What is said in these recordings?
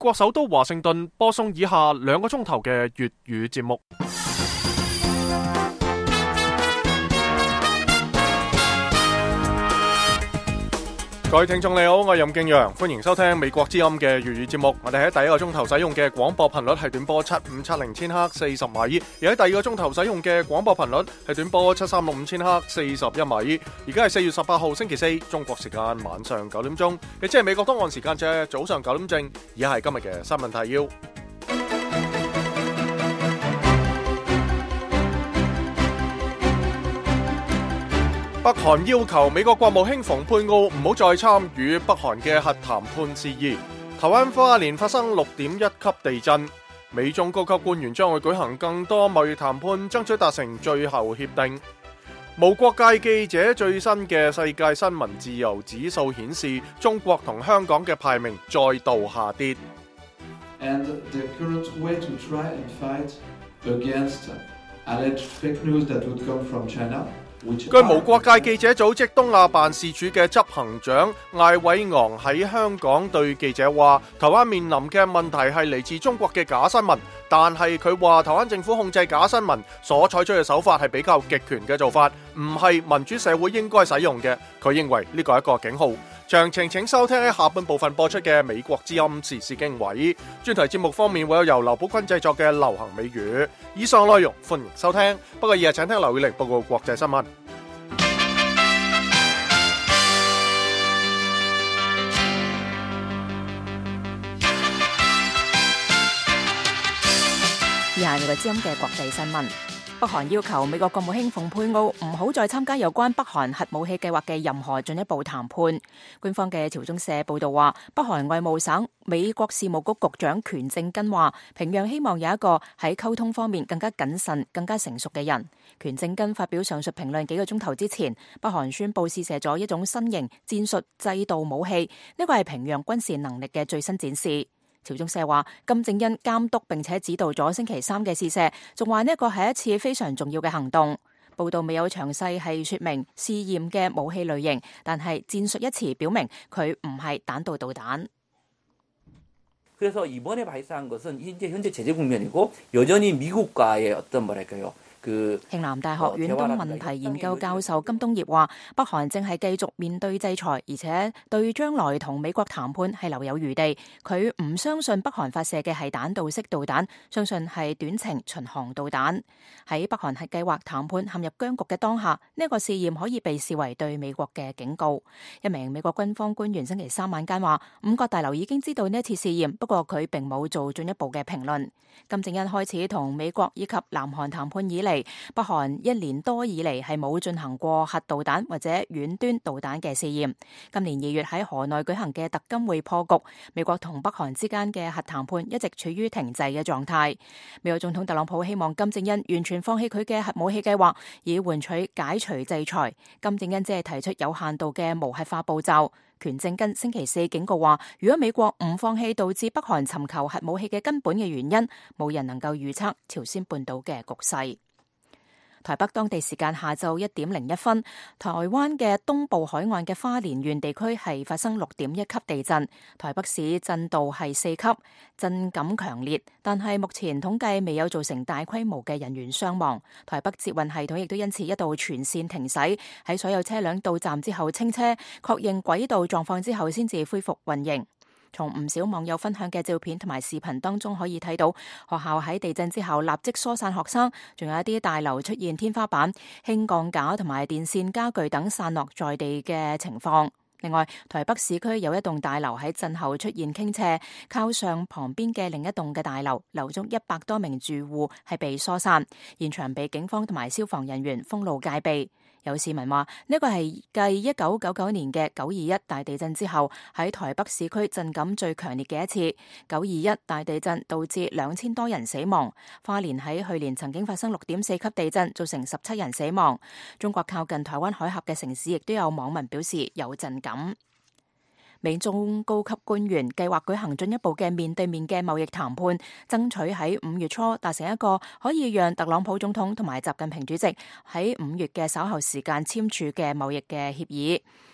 國首都華盛頓播送以下2個鐘頭嘅粵語節目。各位聽眾你好，我係任敬陽，歡迎收聽美國之音嘅粵語節目。我哋喺第一個鐘頭使用嘅廣播頻率係短波7570千赫40米，而喺第二個鐘頭使用嘅廣播頻率係短波7365千赫41米。而家係4月18號星期四，中國時間晚上9點鐘，亦即係美國東岸時間嘅早上9點正。以下係今日嘅新聞提要。北韓要求美國國務卿蓬佩奧唔好再參與北韓嘅核談判事宜。台灣花蓮發生6.1級地震。美中高級官員將會舉行更多貿易談判，爭取達成最後協定。無國界記者最新嘅世界新聞自由指數顯示，中國同香港嘅排名再度下跌。 And the current way to try and fight against alleged fake news that would come from China。 據無國界記者組織東亞辦事處嘅執行長艾偉昂喺香港對記者話，台灣面臨嘅問題係嚟自中國嘅假新聞，但係佢話台灣政府控制假新聞所採取嘅手法係比較極權嘅做法，唔係民主社會應該使用嘅。佢認為呢個係一個警號。詳情請收聽喺下半部分播出嘅美國之音時事經緯。專題節目方面會有由劉寶坤製作嘅流行美語。以上內容歡迎收聽，不過而家請聽劉宇玲報告國際新聞。 以下係美國之音嘅國際新聞。北韓要求美國國務卿蓬佩奧唔好再參加有關北韓核武器計劃嘅任何進一步談判。官方嘅朝中社報道話，北韓外務省美國事務局局長權正根話，平壤希望有一個喺溝通方面更加謹慎、更加成熟嘅人。權正根發表上述評論幾個鐘頭之前，北韓宣布試射咗一種新型戰術制導武器，呢個係平壤軍事能力嘅最新展示。朝中社話，金正恩監督並且指導咗星期3嘅試射，仲話呢一個係一次非常重要嘅行動。報道未有詳細係說明試驗嘅武器類型，但係戰術一詞表明佢唔係彈道導彈。慶南大學遠東問題研究教授金東業話，北韓正係繼續面對制裁，而且對將來同美國談判係留有餘地。佢唔相信北韓發射嘅係彈道式導彈，相信係短程巡航導彈。喺北韓核計劃談判陷入僵局嘅當下，呢個試驗可以被視為對美國嘅警告。一名美國軍方官員星期3晚間話，五角大樓已經知道呢一次試驗，不過佢並冇做進一步嘅評論。金正恩開始同美國以及南韓談判以嚟，北韓1年多以嚟係冇進行過核導彈或者遠端導彈嘅試驗。今年2月喺河內舉行嘅特金會破局，美國同北韓之間嘅核談判一直處於停滯嘅狀態。美國總統特朗普希望金正恩完全放棄佢嘅核武器計劃，以換取解除制裁。金正恩只係提出有限度嘅無核化步驟。權正根星期4警告話，如果美國唔放棄導致北韓尋求核武器嘅根本嘅原因，冇人能夠預測朝鮮半島嘅局勢。台北當地時間下晝1點01分，台灣嘅東部海岸嘅花蓮縣地區係發生6.1級地震，台北市震度係4級，震感強烈，但係目前統計未有造成大規模嘅人員傷亡。台北捷運系統亦都因此一度全線停駛，喺所有車輛到站之後清車，確認軌道狀況之後先至恢復運營。從唔少網友分享嘅照片同埋視頻當中可以睇到，學校喺地震之後立即疏散學生，仲有一啲大樓出現天花板、輕鋼架同埋電線家具等散落在地嘅情況。另外，台北市區有一棟大樓喺震後出現傾斜，靠上旁邊嘅另一棟嘅大樓，留足100多名住戶係被疏散，現場被警方同埋消防人員封路戒備。有市民話，呢個係繼1999年嘅921大地震之後，喺台北市區震感最強烈嘅一次。921大地震導致2000多人死亡。花蓮喺去年曾經發生6.4級地震，造成17人死亡。中國靠近台灣海峽嘅城市亦都有網民表示有震感。美中高級官員計劃舉行進一步嘅面對面嘅貿易談判，爭取喺5月初達成一個可以讓特朗普總統同埋習近平主席喺5月嘅稍後時間簽署嘅貿易嘅協議。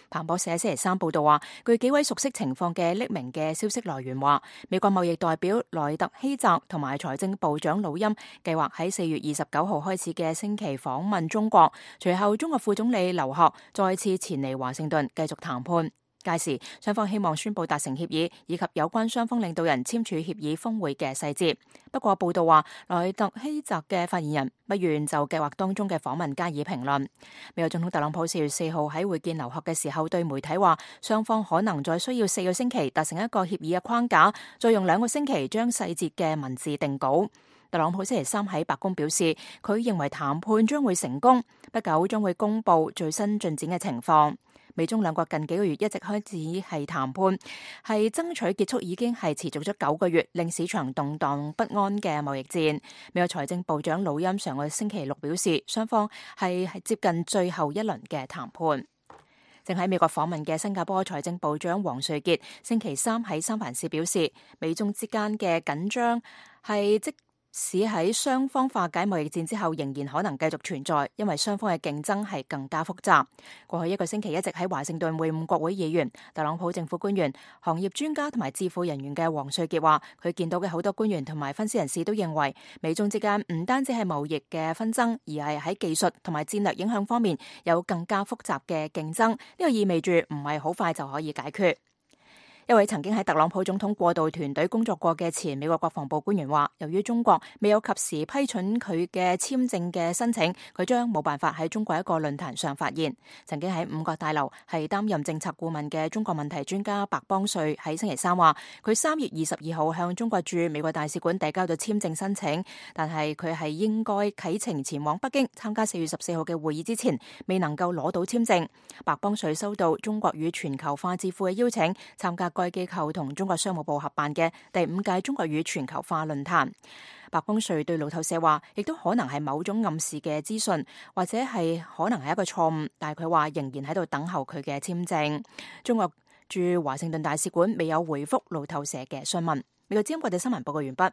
彭博社星期三報道話，據幾位熟悉情況嘅匿名嘅消息來源話，美國貿易代表萊特希澤同埋財政部長魯欽計劃喺4月29號開始嘅星期訪問中國，隨後中國副總理劉鶴再次前嚟華盛頓繼續談判。屆時，雙方希望宣布達成協議，以及有關雙方領導人簽署協議峰會嘅細節。不過報道話，萊特希澤嘅發言人不願就計劃當中嘅訪問加以評論。美國總統特朗普4月4號喺會見劉鶴嘅時候對媒體話，雙方可能在需要4個星期達成一個協議嘅框架，再用2個星期將細節嘅文字定稿。特朗普星期三喺白宮表示，佢認為談判將會成功，不久將會公布最新進展嘅情況。美中兩國近幾個月一直開始係談判，係爭取結束已經係持續咗9個月，令市場動盪不安嘅貿易戰。美國財政部長魯欽上個星期六表示，雙方係接近最後一輪嘅談判。正喺美國訪問嘅新加坡財政部長王瑞傑星期三喺三藩市表示，美中之間嘅緊張係即使喺雙方化解貿易戰之後，仍然可能繼續存在，因為雙方嘅競爭係更加複雜。過去1個星期一直喺華盛頓會晤國會議員、特朗普政府官員、行業專家同埋智庫人員嘅王瑞傑話，佢見到嘅好多官員同埋分析人士都認為，美中之間唔單止係貿易嘅紛爭，而係喺技術同埋戰略影響方面有更加複雜嘅競爭。呢個意味住唔係好快就可以解決。一位曾經喺特朗普總統過渡團隊工作過嘅前美國國防部官員話，由於中國未有及時批准佢嘅簽證嘅申請，佢將冇辦法喺中國一個論壇上發言。曾經喺五角大樓係擔任政策顧問嘅中國問題專家白邦瑞喺星期三話，佢3月22號向中國駐美國大使館遞交咗簽證申請，但係佢係應該啟程前往北京參加4月14號嘅會議之前，未能夠攞到簽證。白邦瑞收到中國與全球化智庫嘅邀請，參加該機構同中國商務部合辦嘅第5屆中國與全球化論壇。白邦瑞對路透社話，亦都可能係某種暗示嘅資訊，或者係可能係一個錯誤，但係佢話仍然喺度等候佢嘅簽證。中國駐華盛頓大使館未有回覆路透社嘅詢問。美國之音國際新聞報告完畢。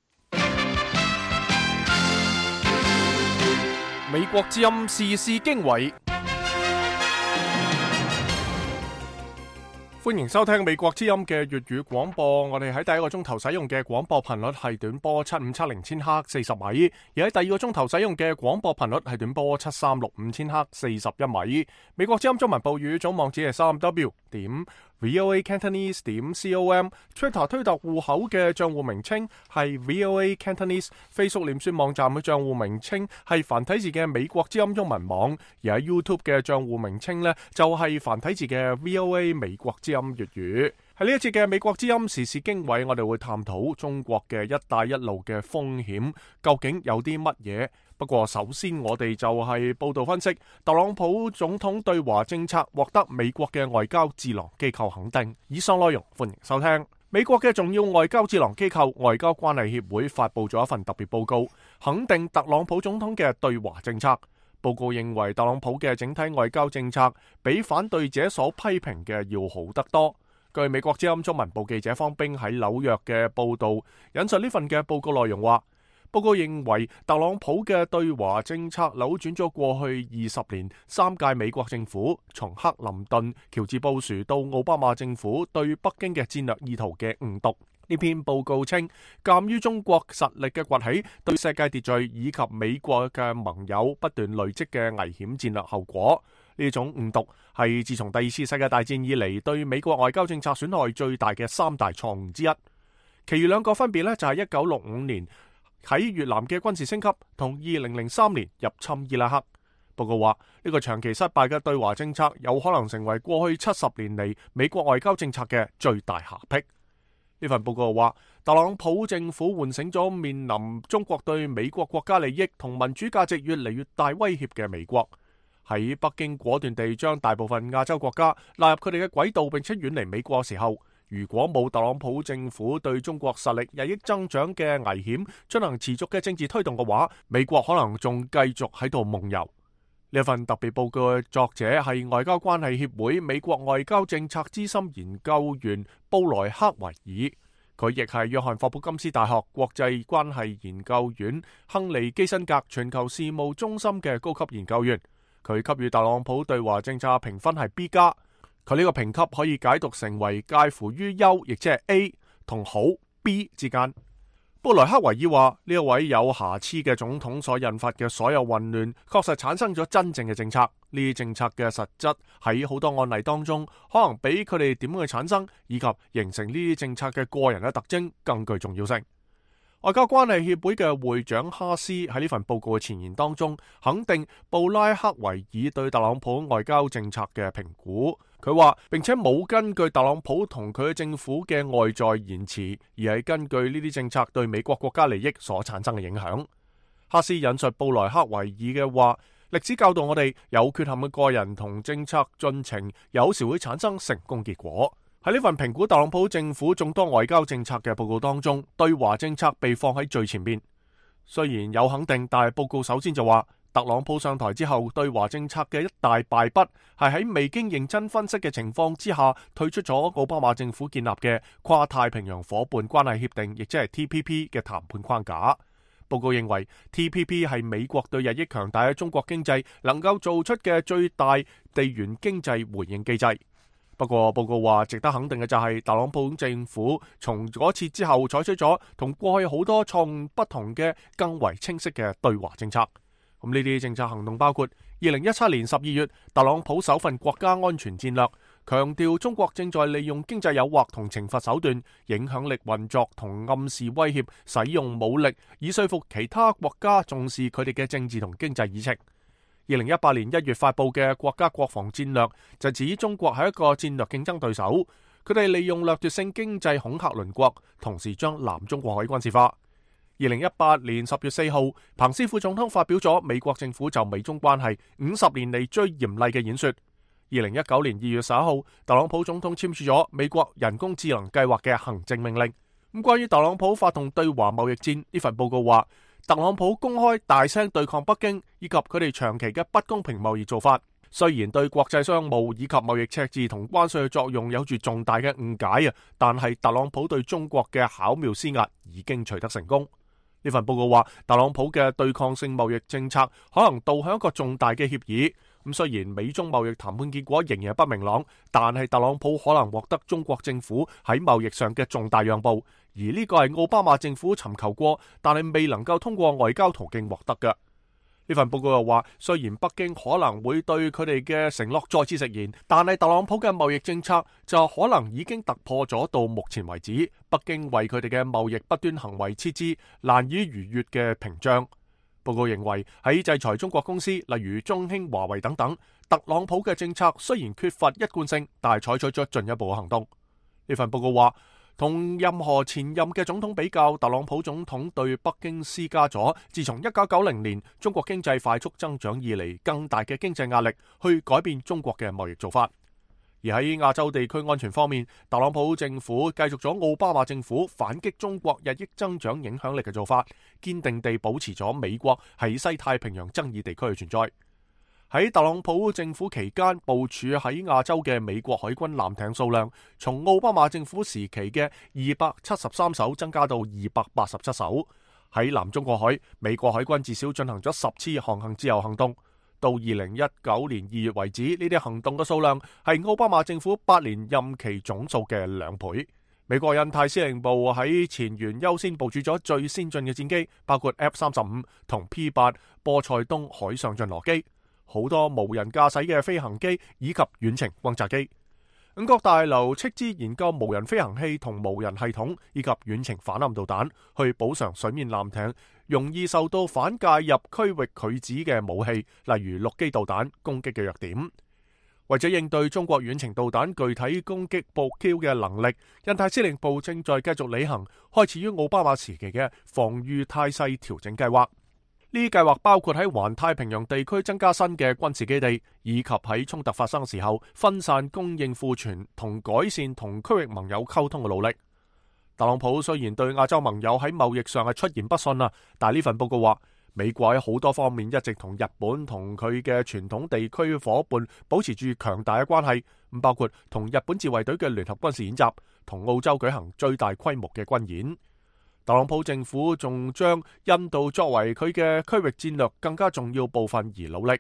美國之音時事經緯。歡迎收聽美國之音嘅粵語廣播。我哋喺第一個鐘頭使用嘅廣播頻率係短波7570千赫40米，而喺第二個鐘頭使用嘅廣播頻率係短波7365千赫41米。美國之音中文部語總網址係 3w.voacantonese.com，Twitter 推特戶口嘅賬戶名稱係 VOA Cantonese，Facebook 臉書網站嘅賬戶名稱係繁體字嘅美國之音中文網，而喺 YouTube 嘅賬戶名稱呢，就係繁體字嘅 VOA 美國之音粵語。喺呢一節嘅美國之音時事經緯，我哋會探討中國嘅一帶一路嘅風險究竟有啲乜嘢。不過首先我哋就係報道分析，特朗普總統對華政策獲得美國嘅外交智囊機構肯定。以上內容歡迎收聽。美國嘅重要外交智囊機構外交關係協會發佈咗一份特別報告，肯定特朗普總統嘅對華政策。報告認為特朗普嘅整體外交政策比反對者所批評嘅要好得多。據美國之音中文部記者方冰喺紐約嘅報道，引述呢份嘅報告內容話，報告認為特朗普嘅對華政策扭轉咗過去20年3屆美國政府，從克林頓、喬治布殊到奧巴馬政府對北京嘅戰略意圖嘅誤讀。呢篇報告稱，鑑於中國實力嘅崛起對世界秩序以及美國嘅盟友不斷累積嘅危險戰略後果，呢種誤讀係自從第2次世界大戰以嚟對美國外交政策損害最大嘅3大錯誤之一。其餘2個分別呢，就係1965年喺越南嘅軍事升級同2003年入侵伊拉克。報告話，呢個長期失敗嘅對華政策有可能成為過去70年嚟美國外交政策嘅最大瑕疵。呢份報告話，特朗普政府喚醒咗面臨中國對美國國家利益同民主價值越嚟越大威脅嘅美國。喺北京果斷地將大部分亞洲國家納入佢哋嘅軌道並且遠離美國嘅時候，如果冇特朗普政府對中國實力日益增長嘅危險進行持續嘅政治推動嘅話，美國可能仲繼續喺度夢遊。呢份特別報告嘅作者係外交關係協會美國外交政策資深研究員布萊克維爾，佢亦係約翰霍普金斯大學國際關係研究院亨利基辛格全球事務中心嘅高級研究員。佢給予特朗普對華政策評分係 B+。 佢呢個評級可以解讀成為介乎於優，亦即係 A 同好 B 之間。布萊克維爾話：呢一位有瑕疵嘅總統所引發嘅所有混亂，確實產生咗真正嘅政策。呢啲政策嘅實質喺好多案例當中，可能比佢哋點樣去產生以及形成呢啲政策嘅個人嘅特徵更具重要性。外交關係協會嘅會長哈斯喺呢份報告嘅前言當中，肯定布拉克維爾對特朗普外交政策嘅評估。佢話，並且冇根據特朗普同佢嘅政府嘅外在言辭，而係根據呢啲政策對美國國家利益所產生嘅影響。哈斯引述布萊克維爾嘅話：歷史教導我哋，有缺陷嘅個人同政策進程有時會產生成功結果。喺呢份評估特朗普政府眾多外交政策嘅報告當中，對華政策被放喺最前面。雖然有肯定，但係報告首先就話，特朗普上台之後對華政策嘅一大敗筆，係喺未經認真分析嘅情況之下，退出咗奧巴馬政府建立嘅跨太平洋夥伴關係協定，亦即係 TPP 嘅談判框架。報告認為 TPP 係美國對日益強大嘅中國經濟能夠做出嘅最大地緣經濟回應機制。不過報告話，值得肯定嘅就係特朗普政府從嗰次之後採取咗同過去好多錯誤不同嘅更為清晰嘅對華政策。咁呢啲政策行動包括2017年12月特朗普首份國家安全戰略，強調中國正在利用經濟誘惑同懲罰手段、影響力運作同暗示威脅，使用武力以說服其他國家重視佢哋嘅政治同經濟議程。2018年1月發佈嘅國家國防戰略就指中國係一個戰略競爭對手，佢哋利用掠奪性經濟恐嚇鄰國，同時將南中國海軍事化。2018年10月4號，彭斯副總統發表咗美國政府就美中關係50年嚟最嚴厲嘅演說。2019年2月11號，特朗普總統簽署咗美國人工智能計劃嘅行政命令。咁關於特朗普發動對華貿易戰，呢份報告話，特朗普公開大聲對抗北京以及佢哋長期嘅不公平貿易做法，雖然對國際商務以及貿易赤字同關稅嘅作用有住重大嘅誤解啊，但係特朗普對中國嘅巧妙施壓已經取得成功。呢份報告話，特朗普嘅對抗性貿易政策可能導向一個重大嘅協議。咁雖然美中貿易談判結果仍然不明朗，但係特朗普可能獲得中國政府喺貿易上嘅重大讓步，而呢個係奧巴馬政府尋求過，但係未能夠通過外交途徑獲得嘅。呢份報告又話，雖然北京可能會對佢哋嘅承諾再次食言，但係特朗普嘅貿易政策就可能已經突破咗到目前為止北京為佢哋嘅貿易不端行為設置難以逾越嘅屏障。報告認為喺制裁中國公司，例如中興、華為等等，特朗普嘅政策雖然缺乏一貫性，但係採取咗進一步嘅行動。呢份報告話，同任何前任嘅總統比較，特朗普總統對北京施加咗自從1990年中國經濟快速增長以嚟更大嘅經濟壓力，去改變中國嘅貿易做法。而喺亞洲地區安全方面，特朗普政府繼續咗奧巴馬政府反擊中國日益增長影響力嘅做法，堅定地保持咗美國喺西太平洋爭議地區嘅存在。喺特朗普政府期間部署喺亞洲嘅美國海軍艦艇數量，從奧巴馬政府時期嘅273艘增加到287艘。喺南中國海，美國海軍至少進行咗10次航行自由行動。到2019年2月為止，呢啲行動嘅數量係奧巴馬政府8年任期總數嘅2倍。美國印太司令部喺前沿優先部署咗最先進嘅戰機，包括 F-35同 P-8 波塞冬海上巡邏機，好多無人駕駛嘅飛行機以及遠程轟炸機。五角大樓斥資研究無人飛行器同無人系統以及遠程反艦導彈，去補償水面艦艇容易受到反介入區域拒止嘅武器，例如陸基導彈攻擊嘅弱點。為咗應對中國遠程導彈具體攻擊目標嘅能力，印太司令部正在繼續履行開始於奧巴馬時期嘅防禦態勢調整計劃。呢啲計劃包括喺環太平洋地區增加新嘅軍事基地，以及喺衝突發生嘅時候分散供應庫存同改善同區域盟友溝通嘅努力。特朗普雖然對亞洲盟友喺貿易上係出言不遜啊，但係呢份報告話，美國喺好多方面一直同日本同佢嘅傳統地區夥伴保持住強大嘅關係，咁包括同日本自衛隊嘅聯合軍事演習，同澳洲舉行最大規模嘅軍演。特朗普政府仲將印度作為佢嘅區域戰略更加重要部分而努力。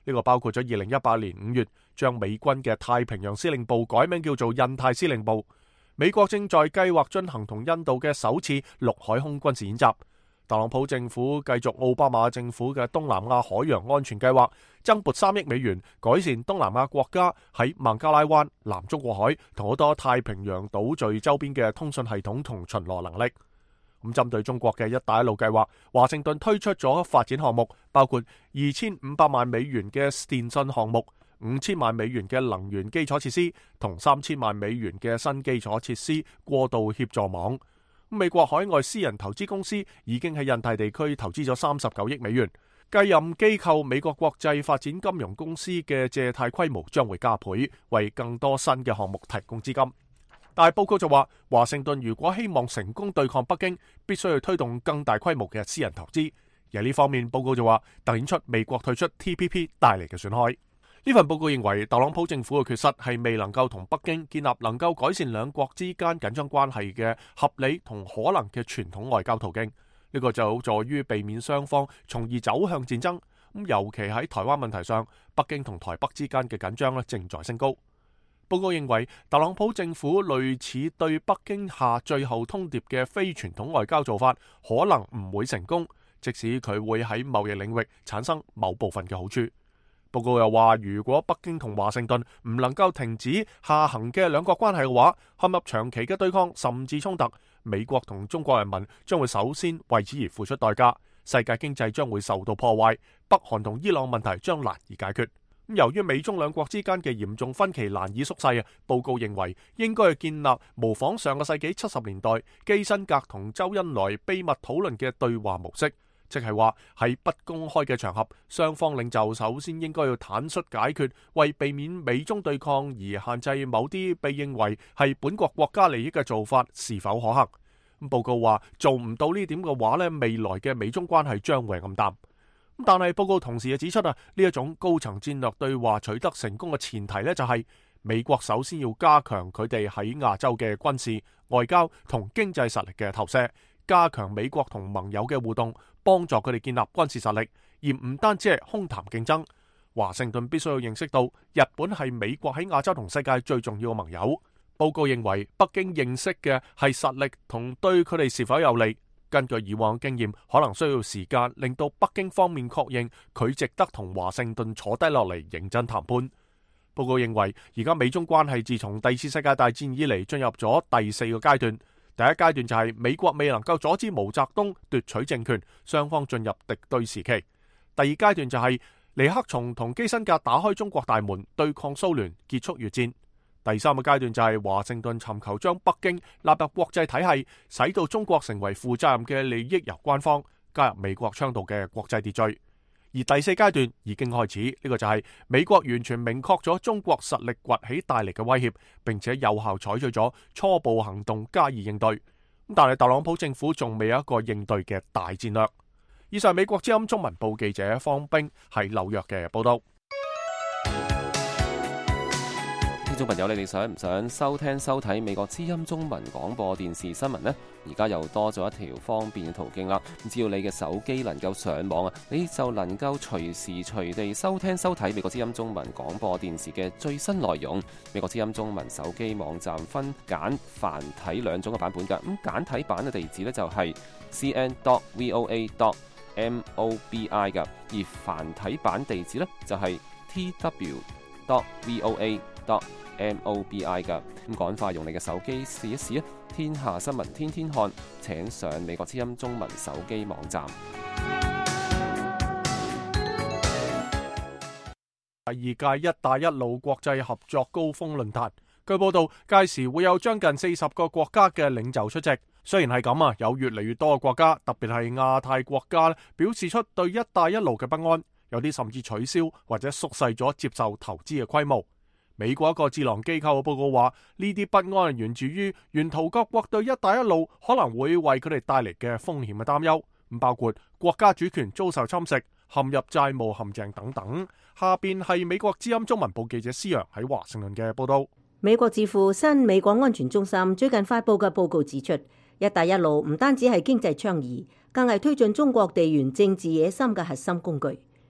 呢個包括咗2018年5月將美軍嘅太平洋司令部改名叫做印太司令部。美國正在計劃進行同印度嘅首次陸海空軍事演習。特朗普政府繼續奧巴馬政府嘅東南亞海洋安全計劃，增撥3億美元改善東南亞國家喺孟加拉灣、南中國海同好多太平洋島嶼周邊嘅通訊系統同巡邏能力。咁針對中國嘅一帶一路計劃，華盛頓推出咗發展項目，包括2500萬美元嘅電信項目、5000萬美元嘅能源基礎設施同3000萬美元嘅新基礎設施過渡協助網。美國海外私人投資公司已經喺印太地區投資咗39億美元。繼任機構美國國際發展金融公司嘅借貸規模將會加倍，為更多新嘅項目提供資金。但係報告就話，華盛頓如果希望成功對抗北京，必須要推動更大規模嘅私人投資。而呢方面，報告就話凸顯出美國退出 TPP 帶嚟嘅損害。呢份報告認為，特朗普政府嘅缺失係未能夠同北京建立能夠改善兩國之間緊張關係嘅合理同可能嘅傳統外交途徑。呢個就有助於避免雙方從而走向戰爭。尤其喺台灣問題上，北京同台北之間嘅緊張正在升高。報告認為，特朗普政府類似對北京下最後通牒嘅非傳統外交做法，可能唔會成功，即使佢會喺貿易領域產生某部分嘅好處。報告又話，如果北京同華盛頓唔能夠停止下行嘅兩國關係嘅話，陷入長期嘅對抗甚至衝突，美國同中國人民將會首先為此而付出代價，世界經濟將會受到破壞，北韓同伊朗問題將難以解決。由於美中兩國之間嘅嚴重分歧難以縮細，報告認為應該去建立模仿上個世紀70年代基辛格同周恩來秘密討論嘅對話模式。即係話喺不公開嘅場合，雙方領袖首先應該要坦率解決，為避免美中對抗而限制某啲被認為係本國國家利益嘅做法是否可行。報告話做唔到呢點嘅話呢，未來嘅美中關係將會暗淡。但係報告同時又指出呢一種高層戰略對話取得成功嘅前提呢，就係美國首先要加強佢哋喺亞洲嘅軍事、外交同經濟實力嘅投射，加強美國同盟友嘅互動，幫助佢哋建立軍事實力，而唔單止係空談競爭。華盛頓必須要認識到，日本係美國喺亞洲同世界最重要嘅盟友。報告認為，北京認識嘅係實力同對佢哋是否有利。根據以往經驗，可能需要時間令到北京方面確認佢值得同華盛頓坐低落嚟認真談判。報告認為，而家美中關係自從第二次世界大戰以嚟進入咗第4個階段。第一階段就係美國未能夠阻止毛澤東奪取政權，雙方進入敵對時期。第二階段就係尼克松同基辛格打開中國大門，對抗蘇聯，結束越戰。第三個階段就係華盛頓尋求將北京納入國際體系，使到中國成為負責任嘅利益攸關方，加入美國倡導嘅國際秩序。而第4階段已經開始，呢個就係美國完全明確咗中國實力崛起帶嚟嘅威脅，並且有效採取咗初步行動加以應對。但係特朗普政府仲未有一個應對嘅大戰略。以上美國之音中文報記者方冰喺紐約嘅報道。 聽眾朋友，你哋想唔想收聽收睇美國之音中文廣播電視新聞呢？而家又多咗一條方便嘅途徑啦！只要你嘅手機能夠上網啊，你就能夠隨時隨地收聽收睇美國之音中文廣播電視嘅最新內容。美國之音中文手機網站分簡繁體兩種嘅版本㗎。咁簡體版嘅地址呢，就係 cn.voa.mobi 㗎，而繁體版地址呢，就係 tw.voa.mobi 噶。咁趕快用你嘅手機試一試啊！天下新聞天天看，請上美國之音中文手機網站。 第二屆一帶一路國際合作高峰論壇，據報道屆時會有將近40個國家嘅領袖出席。雖然係咁啊，有越嚟越多嘅國家，特別係亞太國家表示出對一帶一路嘅不安，有啲甚至取消或者縮細咗接受投資嘅規模。美國一個智囊機構嘅報告話，呢啲不安源自於沿途各國對一帶一路可能會為佢哋帶嚟嘅風險嘅擔憂，包括國家主權遭受侵蝕、陷入債務陷阱等等。下邊係美國之音中文部記者施洋喺華盛頓嘅報道。 美國智庫新美國安全中心最近發佈嘅報告指出，一帶一路唔單止係經濟倡議，更係推進中國地緣政治野心嘅核心工具。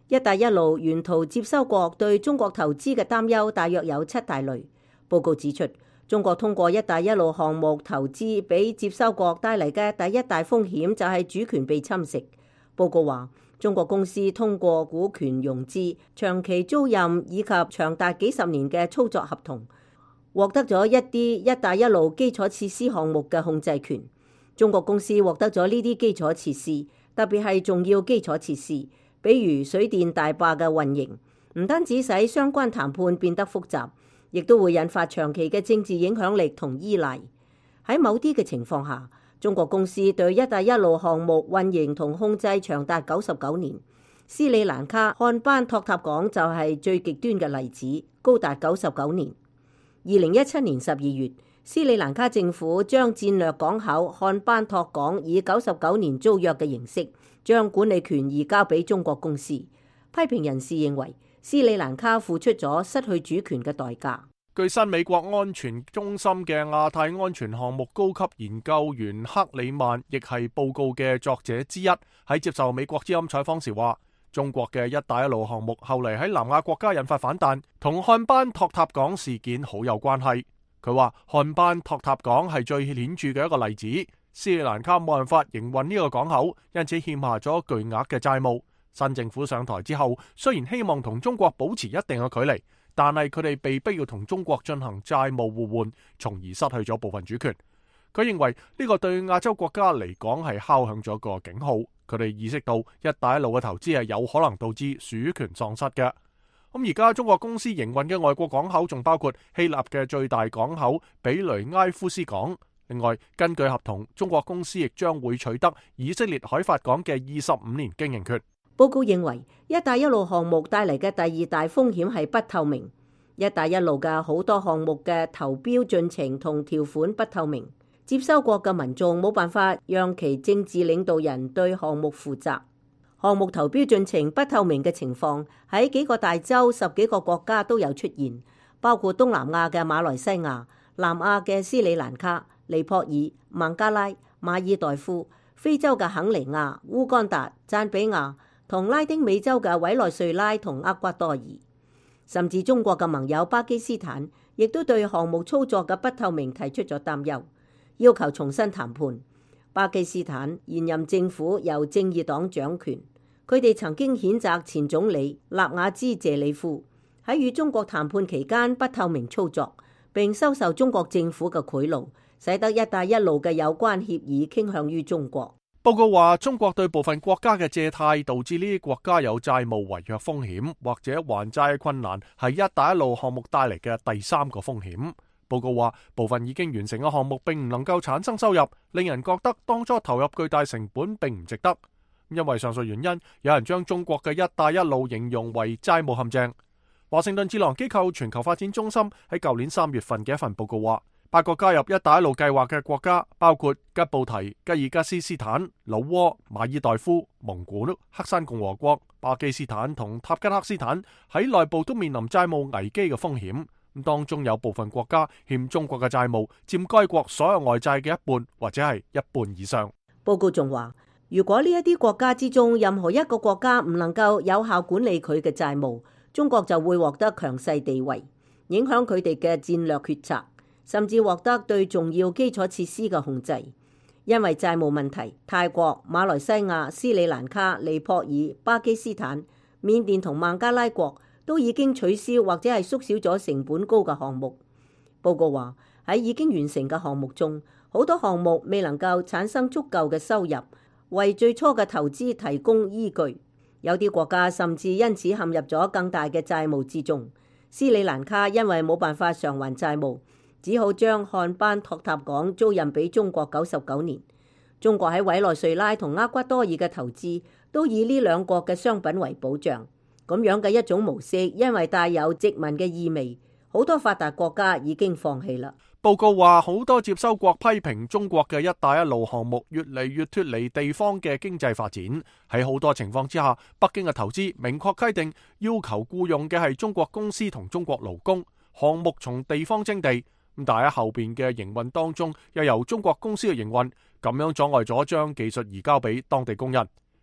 一帶一路沿途接收國對中國投資嘅擔憂大約有7大類。報告指出，中國通過一帶一路項目投資俾接收國帶嚟嘅第一大風險就係主權被侵蝕。報告話，中國公司通過股權融資、長期租賃以及長達幾十年嘅操作合同，獲得咗一啲一帶一路基礎設施項目嘅控制權。中國公司獲得咗呢啲基礎設施，特別係重要基礎設施，比如水電大壩嘅運營，唔單止使相關談判變得複雜，亦都會引發長期嘅政治影響力同依賴。喺某啲嘅情況下，中國公司對一帶一路項目運營同控制長達99年。斯里蘭卡漢班托塔港就係最極端嘅例子，高達99年。2017年12月，斯里蘭卡政府將戰略港口漢班托港以99年租約嘅形式，將管理權移交俾中國公司。批評人士認為，斯里蘭卡付出咗失去主權嘅代價。 據新美國安全中心嘅亞太安全項目高級研究員克里曼，亦係報告嘅作者之一，喺接受美國之音採訪時話，中國嘅一帶一路項目後嚟喺南亞國家引發反彈，同漢班托塔港事件好有關係。佢話漢班托塔港係最顯著嘅一個例子，斯里蘭卡冇辦法營運呢個港口，因此欠下咗巨額嘅債務。新政府上台之後，雖然希望同中國保持一定嘅距離，但係佢哋被逼要同中國進行債務互換，從而失去咗部分主權。佢認為呢個對亞洲國家嚟講係敲響咗個警號，佢哋意識到一帶一路嘅投資係有可能導致主權喪失嘅。咁而家中國公司營運嘅外國港口仲包括希臘嘅最大港口比雷埃夫斯港。另外，根據合同，中國公司亦將會取得以色列海法港嘅25年經營權。 報告認為，一帶一路項目帶嚟嘅第二大風險係不透明。一帶一路嘅好多項目嘅投標進程同條款不透明，接收國嘅民眾冇辦法讓其政治領導人對項目負責。項目投標進程不透明嘅情況喺幾個大洲、10幾個國家都有出現，包括東南亞嘅馬來西亞、南亞嘅斯里蘭卡、尼泊爾、孟加拉、馬爾代夫、非洲嘅肯尼亞、烏干達、贊比亞同拉丁美洲嘅委內瑞拉同厄瓜多爾，甚至中國嘅盟友巴基斯坦，亦都對項目操作嘅不透明提出咗擔憂，要求重新談判。巴基斯坦現任政府由正義黨掌權，佢哋曾經譴責前總理納瓦茲謝里夫喺與中國談判期間不透明操作，並收受中國政府嘅賄賂，使得一帶一路嘅有關協議傾向於中國。 報告話，中國對部分國家嘅借貸導致呢啲國家有債務違約風險，或者還債困難，係一帶一路項目帶嚟嘅第3個風險。報告話，部分已經完成嘅項目並唔能夠產生收入，令人覺得當初投入巨大成本並唔值得。因為上述原因，有人將中國嘅一帶一路形容為債務陷阱。華盛頓智囊機構全球發展中心喺舊年3月份嘅一份報告話，8個加入一帶一路計劃嘅國家包括吉布提、吉爾吉斯斯坦、老撾、馬爾代夫、蒙古、黑山共和國、巴基斯坦同塔吉克斯坦，喺內部都面臨債務危機嘅風險。當中有部分國家欠中國嘅債務佔該國所有外債嘅1半或者係1半以上。 報告仲話，如果呢一啲國家之中任何一個國家唔能夠有效管理佢嘅債務，中國就會獲得強勢地位，影響佢哋嘅戰略決策，甚至獲得對重要基礎設施嘅控制。因為債務問題，泰國、馬來西亞、斯里蘭卡、尼泊爾、巴基斯坦、緬甸同孟加拉國都已經取消或者係縮小咗成本高嘅項目。報告話，喺已經完成嘅項目中，好多項目未能夠產生足夠嘅收入，為最初嘅投資提供依據。有啲國家甚至因此陷入咗更大嘅債務之中。斯里蘭卡因為冇辦法償還債務，只好將漢班托塔港租賃俾中國99年。中國喺委內瑞拉同厄瓜多爾嘅投資都以呢兩國嘅商品為保障。咁樣嘅一種模式，因為帶有殖民嘅意味，好多發達國家已經放棄啦。 報告話，好多接收國批評中國嘅一帶一路項目越嚟越脫離地方嘅經濟發展。喺好多情況之下，北京嘅投資明確規定要求僱用嘅係中國公司同中國勞工，項目從地方徵地，但喺後邊嘅營運當中又由中國公司去營運，咁樣阻礙咗將技術移交俾當地工人。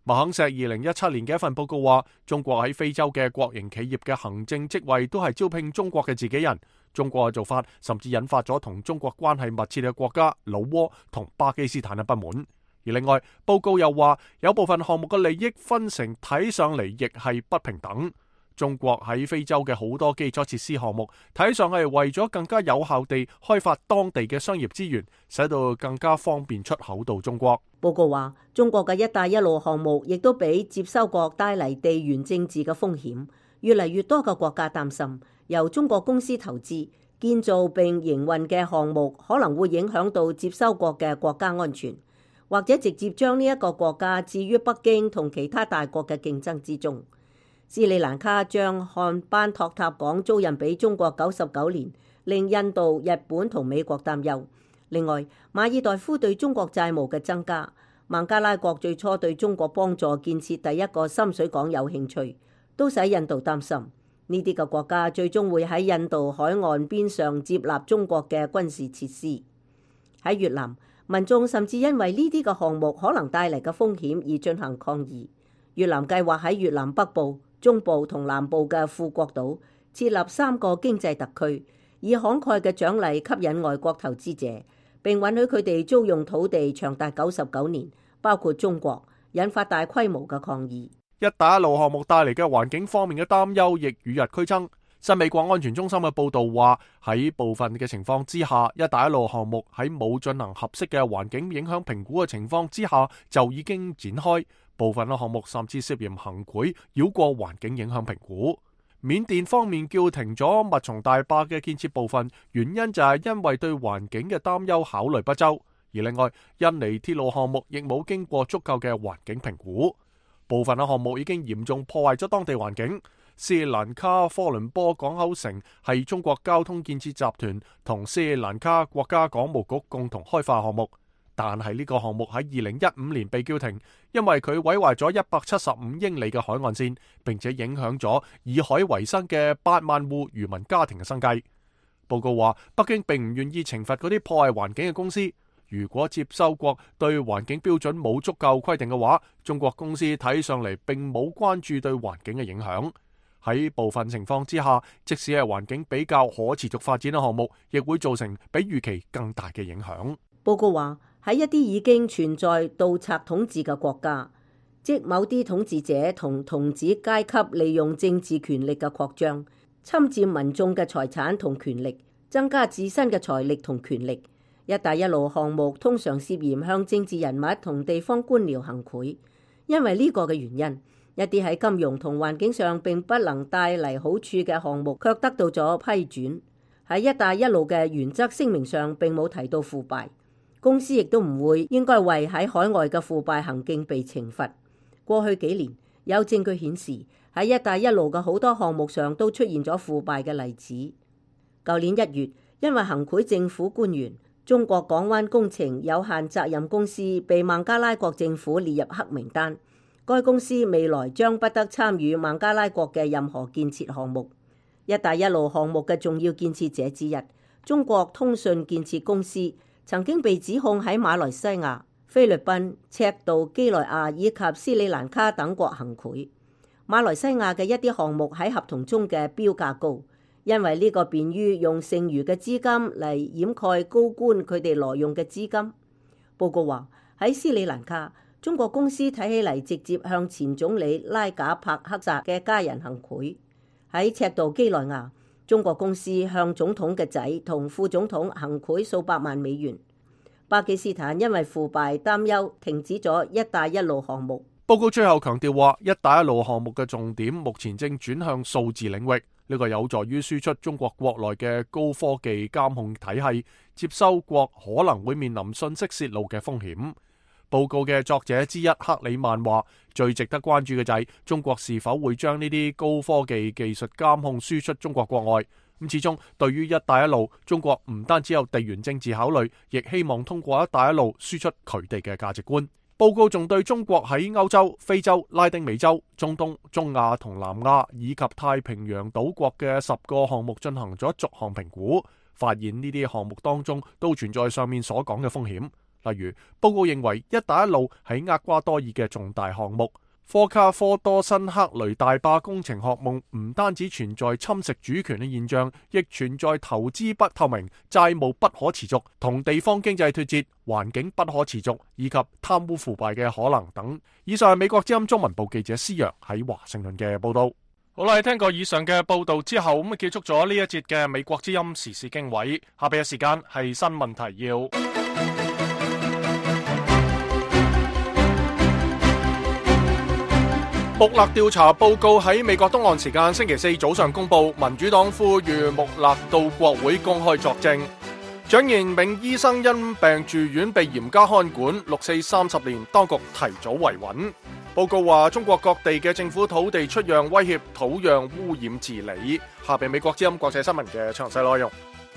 麥肯錫2017年嘅一份報告話，中國喺非洲嘅國營企業嘅行政職位都係招聘中國嘅自己人。中國嘅做法甚至引發咗同中國關係密切嘅國家老撾同巴基斯坦嘅不滿。而另外，報告又話有部分項目嘅利益分成睇上嚟亦係不平等。中國喺非洲嘅好多基礎設施項目睇上係為咗更加有效地開發當地嘅商業資源，使到更加方便出口到中國。 報告話，中國嘅一帶一路項目亦都俾接收國帶嚟地緣政治嘅風險，越嚟越多嘅國家擔心由中國公司投資建造並營運嘅項目可能會影響到接收國嘅國家安全，或者直接將呢一個國家置於北京同其他大國嘅競爭之中。斯里蘭卡將漢班托塔港租賃俾中國99年，令印度、日本同美國擔憂。另外，馬爾代夫對中國債務嘅增加，孟加拉國最初對中國幫助建設第一個深水港有興趣，都使印度擔心呢啲嘅國家最終會喺印度海岸邊上接納中國嘅軍事設施。喺越南，民眾甚至因為呢啲嘅項目可能帶嚟嘅風險而進行抗議。越南計劃喺越南北部、中部同南部嘅富國島設立3個經濟特區，以慷慨嘅獎勵吸引外國投資者，並允許佢哋租用土地長達99年，包括中國，引發大規模嘅抗議。 一帶一路項目帶嚟嘅環境方面嘅擔憂亦與日俱增。新美國安全中心嘅報導話，喺部分嘅情況之下，一帶一路項目喺冇進行合適嘅環境影響評估嘅情況之下就已經展開。部分嘅項目甚至涉嫌行賄，繞過環境影響評估。緬甸方面叫停咗密松大壩嘅建設部分，原因就係因為對環境嘅擔憂考慮不周。而另外，印尼鐵路項目亦冇經過足夠嘅環境評估，部分嘅項目已經嚴重破壞咗當地環境。斯里蘭卡科倫坡港口城係中國交通建設集團同斯里蘭卡國家港務局共同開發項目。但係呢個項目喺2015年被叫停，因為佢毀壞咗175英里嘅海岸線，並且影響咗以海為生嘅8萬戶漁民家庭嘅生計。報告話，北京並唔願意懲罰嗰啲破壞環境嘅公司。如果接收國對環境標準冇足夠規定嘅話，中國公司睇上嚟並冇關注對環境嘅影響。喺部分情況之下，即使係環境比較可持續發展嘅項目，亦會造成比預期更大嘅影響。 報告話，喺一啲已經存在盜賊統治嘅國家，即某啲統治者同童子階級利用政治權力嘅擴張，侵佔民眾嘅財產同權力，增加自身嘅財力同權力。一帶一路項目通常涉嫌向政治人物同地方官僚行賄，因為呢個嘅原因，一啲喺金融同環境上並不能帶嚟好處嘅項目，卻得到咗批准。喺一帶一路嘅原則聲明上並冇提到腐敗。公司亦都唔會應該為喺海外嘅腐敗行徑被懲罰。過去幾年有證據顯示，喺一帶一路嘅好多項目上都出現咗腐敗嘅例子。舊年1月，因為行賄政府官員，中國港灣工程有限責任公司被孟加拉國政府列入黑名單，該公司未來將不得參與孟加拉國嘅任何建設項目。一帶一路項目嘅重要建設者之一，中國通訊建設公司，曾經被指控喺馬來西亞、菲律賓、赤道幾內亞以及斯里蘭卡等國行賄。馬來西亞嘅一啲項目喺合同中嘅標價高，因為呢個便於用剩餘嘅資金嚟掩蓋高官佢哋挪用嘅資金。報告話，喺斯里蘭卡，中國公司睇起嚟直接向前總理拉賈帕克薩嘅家人行賄。喺赤道幾內亞，中國公司向總統嘅仔同副總統行賄數百萬美元。巴基斯坦因為腐敗擔憂，停止咗一帶一路項目。 報告最後強調話，一帶一路項目嘅重點目前正轉向數字領域，呢個有助於輸出中國國內嘅高科技監控體系，接收國可能會面臨信息泄露嘅風險。報告嘅作者之一克里曼話，最值得關注嘅就係中國是否會將呢啲高科技技術監控輸出中國國外。咁始終對於一帶一路，中國唔單止有地緣政治考慮，亦希望通過一帶一路輸出佢哋嘅價值觀。報告仲對中國喺歐洲、非洲、拉丁美洲、中東、中亞同南亞以及太平洋島國嘅10個項目進行咗逐項評估，發現呢啲項目當中都存在上面所講嘅風險。 例如，報告認為一帶一路喺厄瓜多爾嘅重大項目科卡科多辛克雷大壩工程項目唔單止存在侵蝕主權嘅現象，亦存在投資不透明、債務不可持續、同地方經濟脫節、環境不可持續以及貪污腐敗嘅可能等。以上係美國之音中文部記者施洋喺華盛頓嘅報道。好啦，聽過以上嘅報道之後，咁結束咗呢一節嘅美國之音時事經緯。下邊嘅時間係新聞提要。穆勒調查報告喺美國東岸時間星期四早上公布，民主黨呼籲穆勒到國會公開作證。蔣彥永醫生因病住院被嚴加看管，6四30年，當局提早維穩。報告話中國各地嘅政府土地出讓威脅土壤污染治理。下邊美國之音國際新聞嘅詳細內容。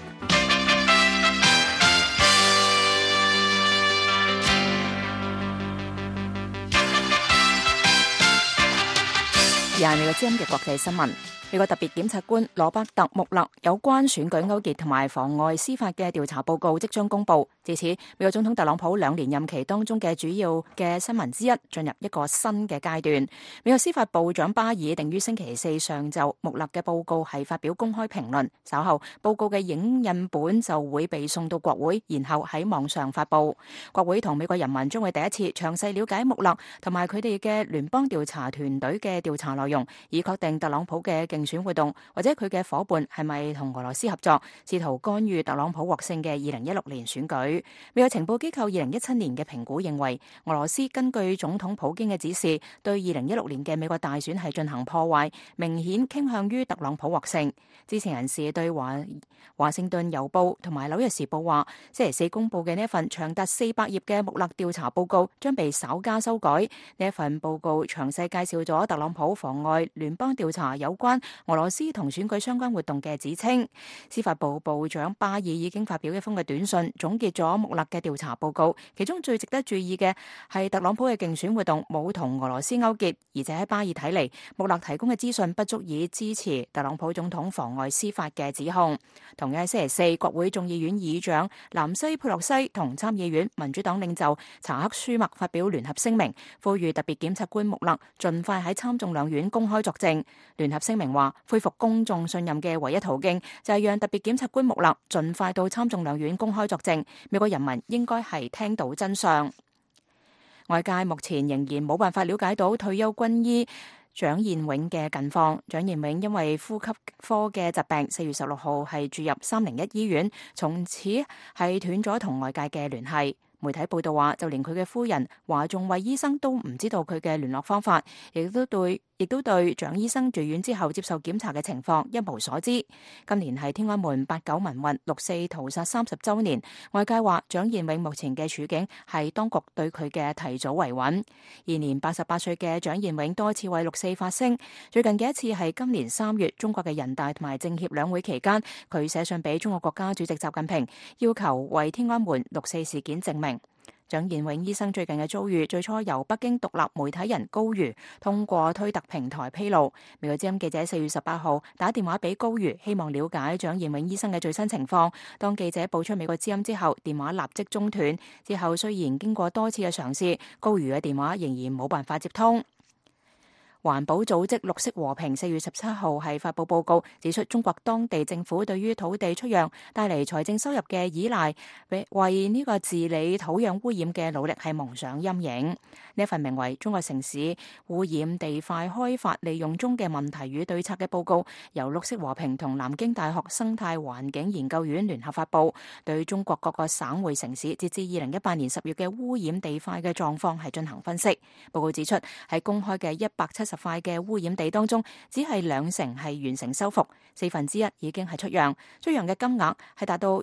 而係美國之音嘅國際新聞。美國特別檢察官羅伯特·穆勒有關選舉勾結同埋妨礙司法嘅調查報告即將公布。自此，美國總統特朗普2年任期當中嘅主要嘅新聞之一進入一個新嘅階段。美國司法部長巴爾定於星期四上晝，穆勒嘅報告係發表公開評論。稍後，報告嘅影印本就會被送到國會，然後喺網上發布。國會同美國人民將會第一次詳細了解穆勒同埋佢哋嘅聯邦調查團隊嘅調查內容，以確定特朗普嘅競選活動或者佢嘅夥伴係咪同俄羅斯合作，試圖干預特朗普獲勝嘅2016年選舉。美國情報機構2017年嘅評估認為，俄羅斯根據總統普京嘅指示，對2016年嘅美國大選係進行破壞，明顯傾向於特朗普獲勝。知情人士對華盛頓郵報同埋紐約時報話，星期四公布嘅呢一份長達400頁嘅穆勒調查報告將被稍加修改。呢一份報告詳細介紹咗特朗普妨礙聯邦調查有關俄羅斯同選舉相關活動嘅指稱。司法部部長巴爾已經發表一封嘅短信，總結咗穆勒嘅調查報告。其中最值得注意嘅係特朗普嘅競選活動冇同俄羅斯勾結，而且喺巴爾睇嚟，穆勒提供嘅資訊不足以支持特朗普總統妨礙司法嘅指控。同樣喺星期四，國會眾議院議長南西佩洛西同參議院民主黨領袖查克舒默發表聯合聲明，呼籲特別檢察官穆勒盡快喺參眾兩院公開作證。聯合聲明話，恢復公眾信任嘅唯一途徑就係讓特別檢察官穆勒盡快到參眾兩院公開作證。美國人民應該係聽到真相。外界目前仍然冇辦法了解到退休軍醫蔣彥永嘅近況。蔣彥永因為呼吸科嘅疾病，4月16號係住入301醫院，從此係斷咗同外界嘅聯繫。媒體報道話，就連佢嘅夫人華仲惠醫生都唔知道佢嘅聯絡方法，亦都對蔣醫生住院之後接受檢查嘅情況一無所知。今年係天安門89民運6.4屠殺30週年，外界話蔣彥永目前嘅處境係當局對佢嘅提早維穩。現年88歲嘅蔣彥永多次為6.4發聲，最近嘅一次係今年3月中國嘅人大同埋政協兩會期間，佢寫信俾中國國家主席習近平，要求為天安門6.4事件證明。蔣彥永醫生最近嘅遭遇，最初由北京獨立媒體人高瑜通過推特平台披露。美國之音記者4月18號打電話俾高瑜，希望了解蔣彥永醫生嘅最新情況。當記者報出美國之音之後，電話立即中斷。之後雖然經過多次嘅嘗試，高瑜嘅電話仍然冇辦法接通。環保組織綠色和平4月17號係發布報告，指出中國當地政府對於土地出讓帶嚟財政收入嘅依賴，為呢個治理土壤污染嘅努力係蒙上陰影。呢份名為《中國城市污染地塊開發利用中嘅問題與對策》嘅報告，由綠色和平同南京大學生態環境研究院聯合發布，對中國各個省會城市截至2018年10月嘅污染地塊嘅狀況係進行分析。報告指出，喺公開嘅170塊嘅污染地當中，只係20%係完成修復，1/4已經係出讓嘅金額係達到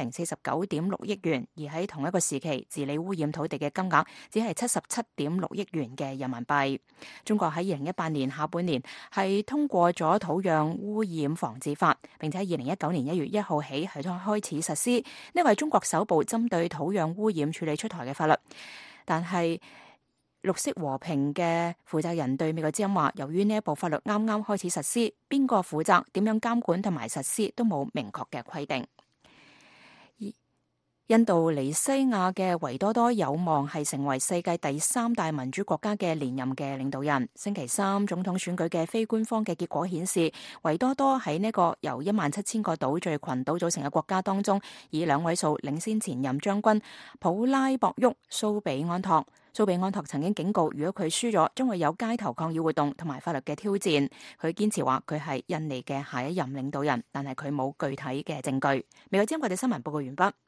1049.6億元，而喺同一個時期治理污染土地嘅金額只係77.6億元嘅人民幣。中國喺2018年下半年係通過咗土壤污染防治法，並且喺2019年1月1號起係開始實施，呢個係中國首部針對土壤污染處理出台嘅法律。但係綠色和平嘅負責人對美國之音話，由於呢一部法律啱啱開始實施，邊個負責、點樣監管同埋實施都冇明確嘅規定。 印度尼西亞嘅維多多有望係成為世界第3大民主國家嘅連任嘅領導人。星期三總統選舉嘅非官方嘅結果顯示，維多多喺呢個由17000個島嶼群島組成嘅國家當中，以2位數領先前任將軍普拉博沃蘇比安托。蘇比安托曾經警告，如果佢輸咗，將會有街頭抗議活動同埋法律嘅挑戰。佢堅持話佢係印尼嘅下一任領導人，但係佢冇具體嘅證據。美國之音國際新聞報告完畢。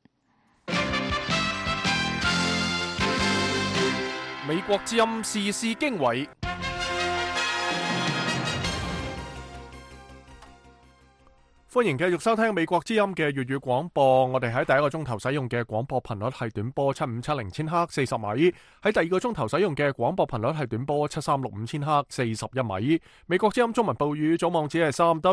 美國之音時事經緯，歡迎繼續收聽美國之音嘅粵語廣播。我哋喺第一個鐘頭使用嘅廣播頻率係短波7570千赫40米，喺第二個鐘頭使用嘅廣播頻率係短波7365千赫41米。美國之音中文報語組網址係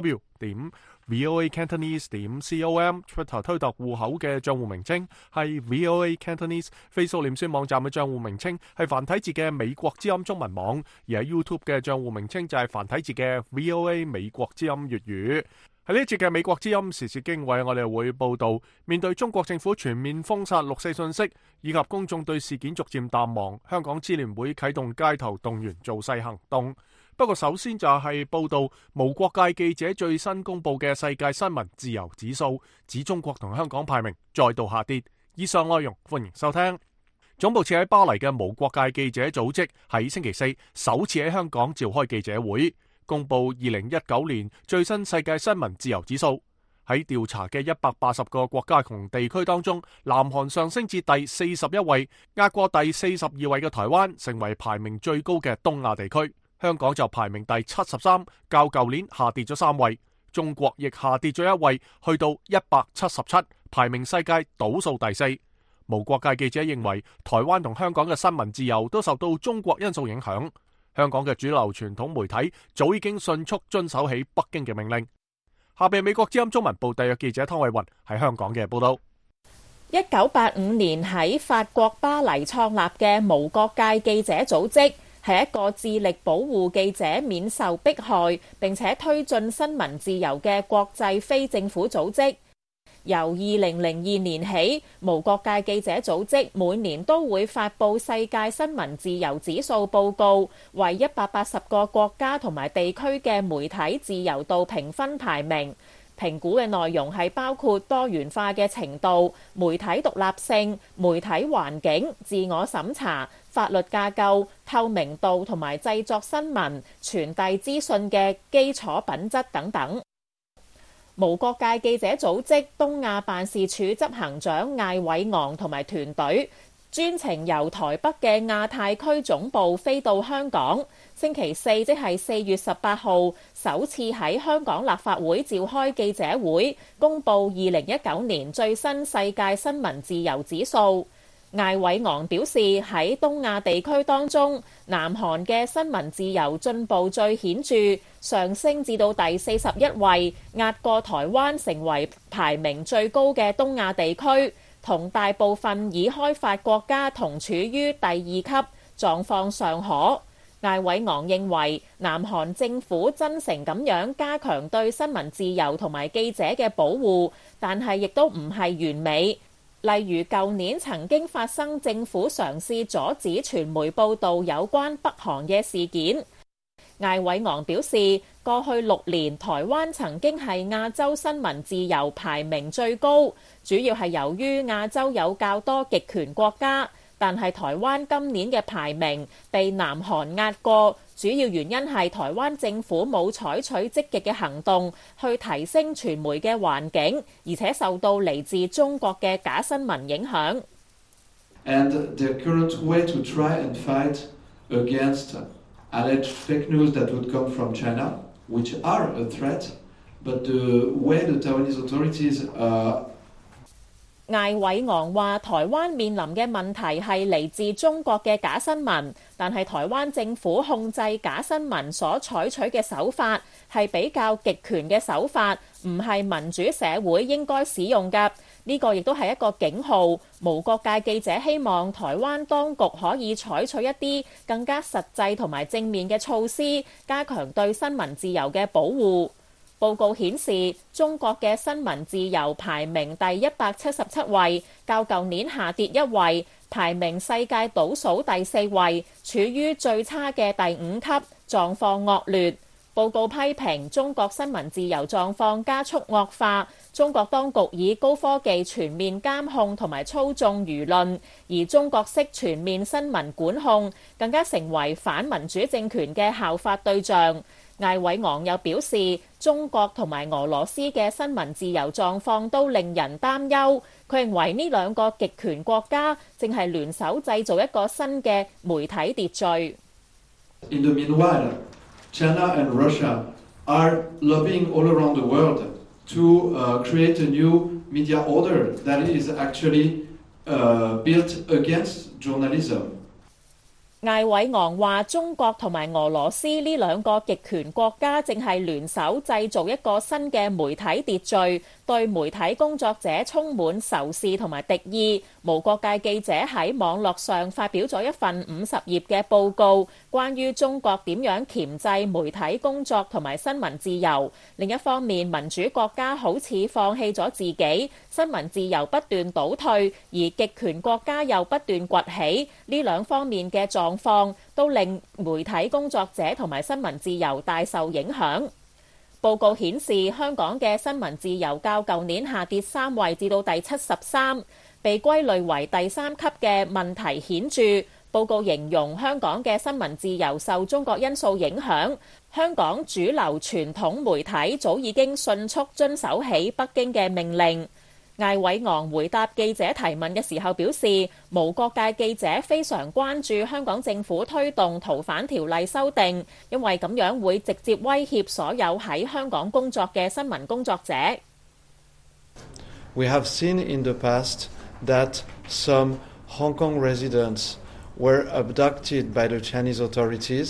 3w.voacantonese.com，Twitter 推特戶口嘅賬戶名稱係 VOA Cantonese，Facebook 臉書網站嘅賬戶名稱係繁體字嘅美國之音中文網，而喺 YouTube 嘅賬戶名稱就係繁體字嘅 VOA 美國之音粵語。喺呢一節嘅美國之音時事經緯，我哋會報道面對中國政府全面封殺六四信息，以及公眾對事件逐漸淡忘，香港支聯會啟動街頭動員造勢行動。不過首先就係報道無國界記者最新公布嘅世界新聞自由指數，指中國同香港排名再度下跌。以上內容歡迎收聽。總部設喺巴黎嘅無國界記者組織喺星期四首次喺香港召開記者會，公布2019年最新世界新聞自由指數。喺調查嘅180個國家同地區當中，南韓上升至第41位，壓過第42位嘅台灣，成為排名最高嘅東亞地區。香港就排名第73，較舊年下跌咗3位。中國亦下跌咗1位，去到177，排名世界倒數第4。無國界記者認為，台灣同香港嘅新聞自由都受到中國因素影響。香港嘅主流傳統媒體早已經迅速遵守起北京嘅命令。下邊美國之音中文部特約記者湯偉雲喺香港嘅報道。 1985年喺法國巴黎創立嘅無國界記者組織，係一個致力保護記者免受迫害，並且推進新聞自由嘅國際非政府組織。由2002年起，無國界記者組織每年都會發布世界新聞自由指數報告，為180個國家同埋地區嘅媒體自由度評分排名。評估嘅內容係包括多元化嘅程度、媒體獨立性、媒體環境、自我審查、法律架構、透明度同埋製作新聞、傳遞資訊嘅基礎品質等等。無國界記者組織東亞辦事處執行長艾偉昂同埋團隊專程由台北嘅亞太區總部飛到香港，星期四即係4月18號，首次喺香港立法會召開記者會，公布2019年最新世界新聞自由指數。艾偉昂表示，喺東亞地區當中，南韓嘅新聞自由進步最顯著，上升至到第41位，壓過台灣成為排名最高嘅東亞地區，同大部分已開發國家同處於第2級，狀況尚可。艾偉昂認為，南韓政府真誠咁樣加強對新聞自由同埋記者嘅保護，但係亦都唔係完美。例如舊年曾經發生政府嘗試阻止傳媒報導有關北韓嘅事件。艾偉昂表示，過去6年台灣曾經係亞洲新聞自由排名最高，主要係由於亞洲有較多極權國家，但係台灣今年嘅排名被南韓壓過，主要原因係台灣政府冇採取積極嘅行動去提升傳媒嘅環境，而且受到嚟自中國嘅假新聞影響。 And the current way to try and fight against alleged fake news that would come from China, which are a threat, but the way the Taiwanese authorities 艾偉昂話：台灣面臨嘅問題係嚟自中國嘅假新聞，但係台灣政府控制假新聞所採取嘅手法係比較極權嘅手法，唔係民主社會應該使用㗎。呢個亦都係一個警號。無國界記者希望台灣當局可以採取一啲更加實際同埋正面嘅措施，加強對新聞自由嘅保護。 報告顯示，中國嘅新聞自由排名第177位，較舊年下跌1位，排名世界倒數第4位，處於最差嘅第5級，狀況惡劣。報告批評中國新聞自由狀況加速惡化，中國當局以高科技全面監控同埋操縱輿論，而中國式全面新聞管控更加成為反民主政權嘅效法對象。艾偉昂又表示，中國同埋俄羅斯嘅新聞自由狀況都令人擔憂。佢認為呢兩個極權國家正係聯手製造一個新嘅媒體秩序。 In the meanwhile, China and Russia are lobbying all around the world to create a new media order that is actually built against journalism. 艾偉昂話：中國同埋俄羅斯呢兩個極權國家正係聯手製造一個新嘅媒體秩序，對媒體工作者充滿仇視同埋敵意。無國界記者喺網絡上發表咗一份50頁嘅報告，關於中國點樣鉗制媒體工作同埋新聞自由。另一方面，民主國家好似放棄咗自己，新聞自由不斷倒退，而極權國家又不斷崛起。呢兩方面嘅狀況都令媒體工作者同埋新聞自由大受影響。報告顯示，香港嘅新聞自由較舊年下跌3位至到第73，被歸類為第3級嘅問題顯著。報告形容香港嘅新聞自由受中國因素影響，香港主流傳統媒體早已經迅速遵守起北京嘅命令。艾偉昂回答記者提問嘅時候表示，無國界記者非常關注香港政府推動逃犯條例修訂，因為咁樣會直接威脅所有喺香港工作嘅新聞工作者。 We have seen in the past that some Hong Kong residents were abducted by the Chinese authorities.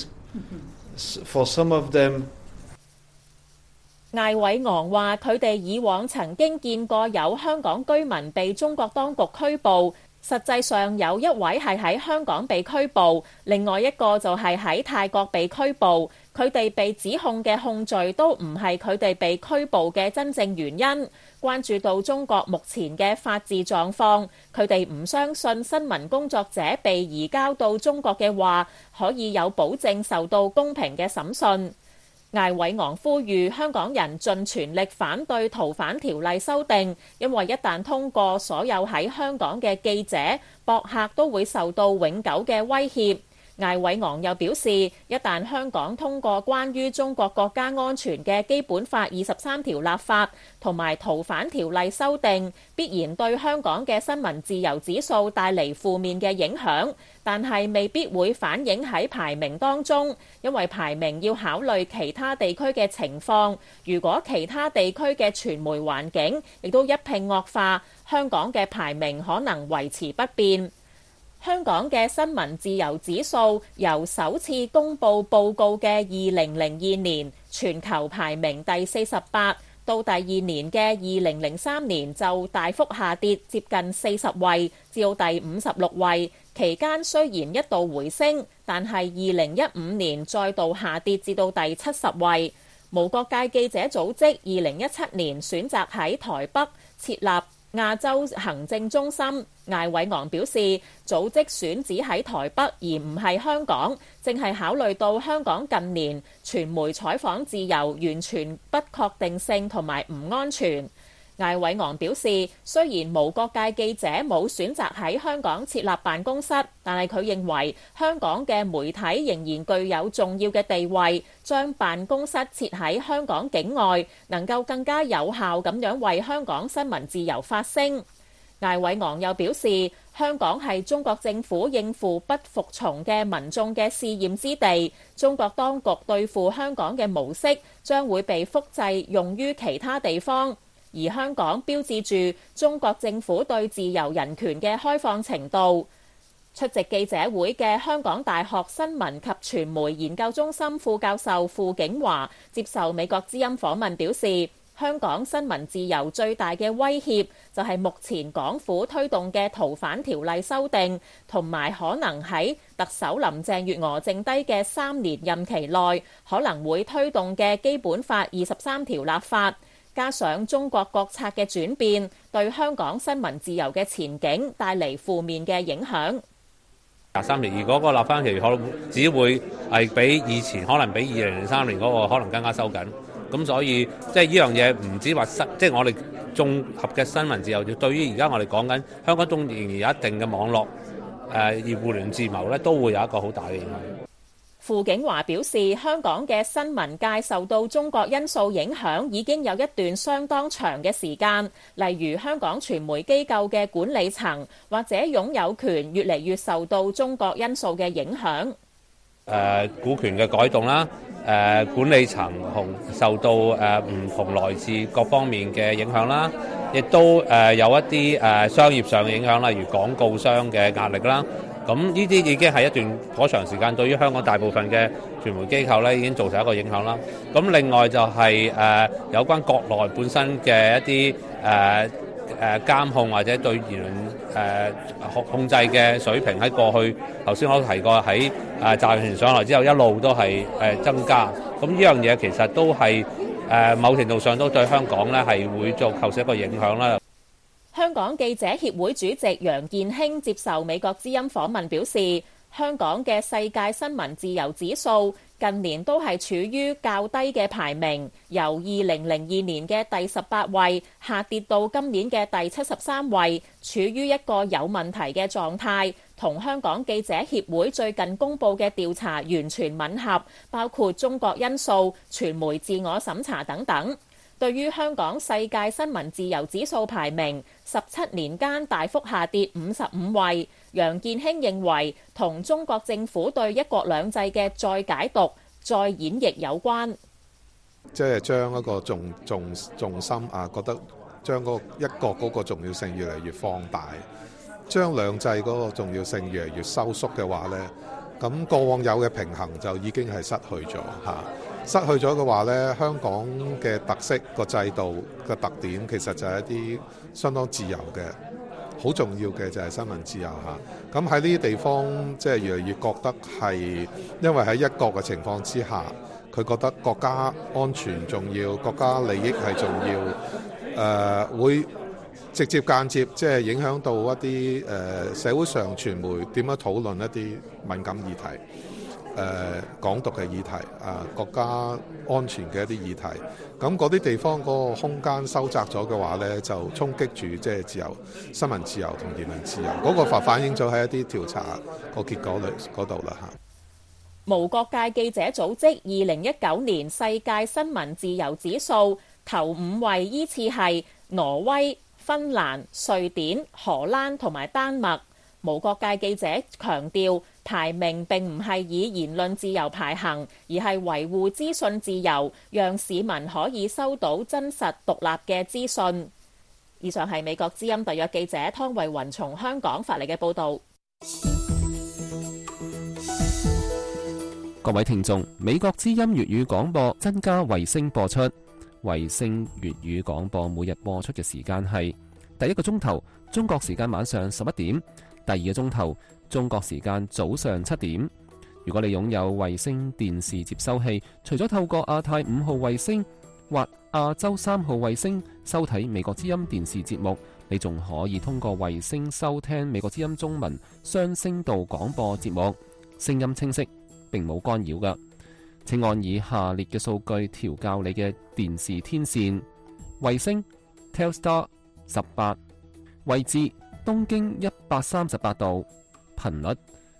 For some of them, 艾偉昂話：佢哋以往曾經見過有香港居民被中國當局拘捕，實際上有一位係喺香港被拘捕，另外一個就係喺泰國被拘捕。佢哋被指控嘅控罪都唔係佢哋被拘捕嘅真正原因。關注到中國目前嘅法治狀況，佢哋唔相信新聞工作者被移交到中國嘅話，可以有保證受到公平嘅審訊。艾偉昂呼籲香港人盡全力反對逃犯條例修訂，因為一旦通過，所有喺香港嘅記者、博客都會受到永久嘅威脅。艾偉昂又表示，一旦香港通過關於中國國家安全嘅基本法23條立法同埋逃犯條例修訂，必然對香港嘅新聞自由指數帶嚟負面嘅影響，但係未必會反映喺排名當中，因為排名要考慮其他地區嘅情況。如果其他地區嘅傳媒環境亦都一併惡化，香港嘅排名可能維持不變。香港嘅新聞自由指數由首次公布報告嘅2002年全球排名第48，到第二年嘅2003年就大幅下跌接近40位，至到第56位。期間雖然一度回升，但係2015年再度下跌至到第70位。無國界記者組織2017年選擇喺台北設立亞洲行政中心。艾偉昂表示，組織選址喺台北而唔係香港，正係考慮到香港近年傳媒採訪自由完全不確定性同埋唔安全。艾偉昂表示，雖然無國界記者冇選擇喺香港設立辦公室，但係佢認為香港嘅媒體仍然具有重要嘅地位，將辦公室設喺香港境外，能夠更加有效咁樣為香港新聞自由發聲。艾偉昂又表示，香港係中國政府應付不服從嘅民眾嘅試驗之地，中國當局對付香港嘅模式將會被複製用於其他地方。而香港標誌住中國政府對自由人權嘅開放程度。出席記者會嘅香港大學新聞及傳媒研究中心副教授傅景華接受美國之音訪問表示， 香港新聞自由最大嘅威脅就係目前港府推動嘅逃犯條例修訂，同埋可能喺特首林鄭月娥剩低嘅3年任期內可能會推動嘅基本法23條立法，加上中國國策嘅轉變，對香港新聞自由嘅前景帶嚟負面嘅影響。 23年，如果個立法期可能只會係比以前，可能比2003年嗰個可能更加收緊。咁所以即係呢樣嘢唔止話即係我哋綜合嘅新聞自由，對於而家我哋講緊香港仲仍然有一定嘅網絡而互聯自貿咧，都會有一個好大嘅影響。 傅景華表示，香港嘅新聞界受到中國因素影響已經有一段相當長嘅時間，例如香港傳媒機構嘅管理層或者擁有權越嚟越受到中國因素嘅影響。 股權嘅改動啦，管理層受到唔同來自各方面嘅影響啦，亦都有一啲商業上嘅影響，例如廣告商嘅壓力啦。咁呢啲已經係一段頗長時間，對於香港大部分嘅傳媒機構咧，已經造成一個影響啦。咁另外就係有關國內本身嘅一啲監控或者對言論控制嘅水平，喺過去頭先我都提過，喺習近平上來之後一路都係增加。咁呢樣嘢其實都係某程度上都對香港咧係會構成一個影響啦。 香港記者協會主席楊健興接受美國之音訪問表示，香港嘅世界新聞自由指數近年都係處於較低嘅排名，由2002年嘅第18位下跌到今年嘅第73位，處於一個有問題嘅狀態，同香港記者協會最近公布嘅調查完全吻合，包括中國因素、傳媒自我審查等等。對於香港世界新聞自由指數排名17年間大幅下跌55位，楊健興認為同中國政府對一國兩制嘅再解讀、再演繹有關。 即係將一個重心覺得將嗰一國嗰個重要性越嚟越放大，將兩制嗰個重要性越嚟越收縮嘅話呢，咁過往有嘅平衡就已經係失去咗嚇。失去咗嘅話呢，香港嘅特色個制度嘅特點其實就係一啲相當自由嘅，好重要嘅就係新聞自由嚇。咁喺呢啲地方，即係越嚟越覺得係因為喺一國嘅情況之下，佢覺得國家安全重要，國家利益係重要，會直接間接即係影響到一啲社會上傳媒點樣討論一啲敏感議題。港獨嘅議題，國家安全嘅一啲議題，咁嗰啲地方嗰個空間收窄咗嘅話呢，就衝擊住即係自由新聞自由同言論自由，嗰個反映咗喺一啲調查個結果嗰度啦嚇。 無國界記者組織2019年世界新聞自由指數頭5位依次係挪威、芬蘭、瑞典、荷蘭同埋丹麥。無國界記者強調，排名並唔係以言論自由排行，而係維護資訊自由，讓市民可以收到真實獨立嘅資訊。以上係美國之音特約記者湯慧雲從香港發嚟嘅報導。 各位聽眾，美國之音粵語廣播增加衛星播出，衛星粵語廣播每日播出嘅時間係第一個鐘頭中國時間晚上11點，第二個鐘頭中國時間早上7點。如果你擁有衛星電視接收器，除咗透過亞太5號衛星或亞洲3號衛星收睇美國之音電視節目，你仲可以通過衛星收聽美國之音中文雙聲道廣播節目，聲音清晰並冇干擾㗎。請按以下列嘅數據調校你嘅電視天線：衛星 Telstar 18，位置東經138度，頻率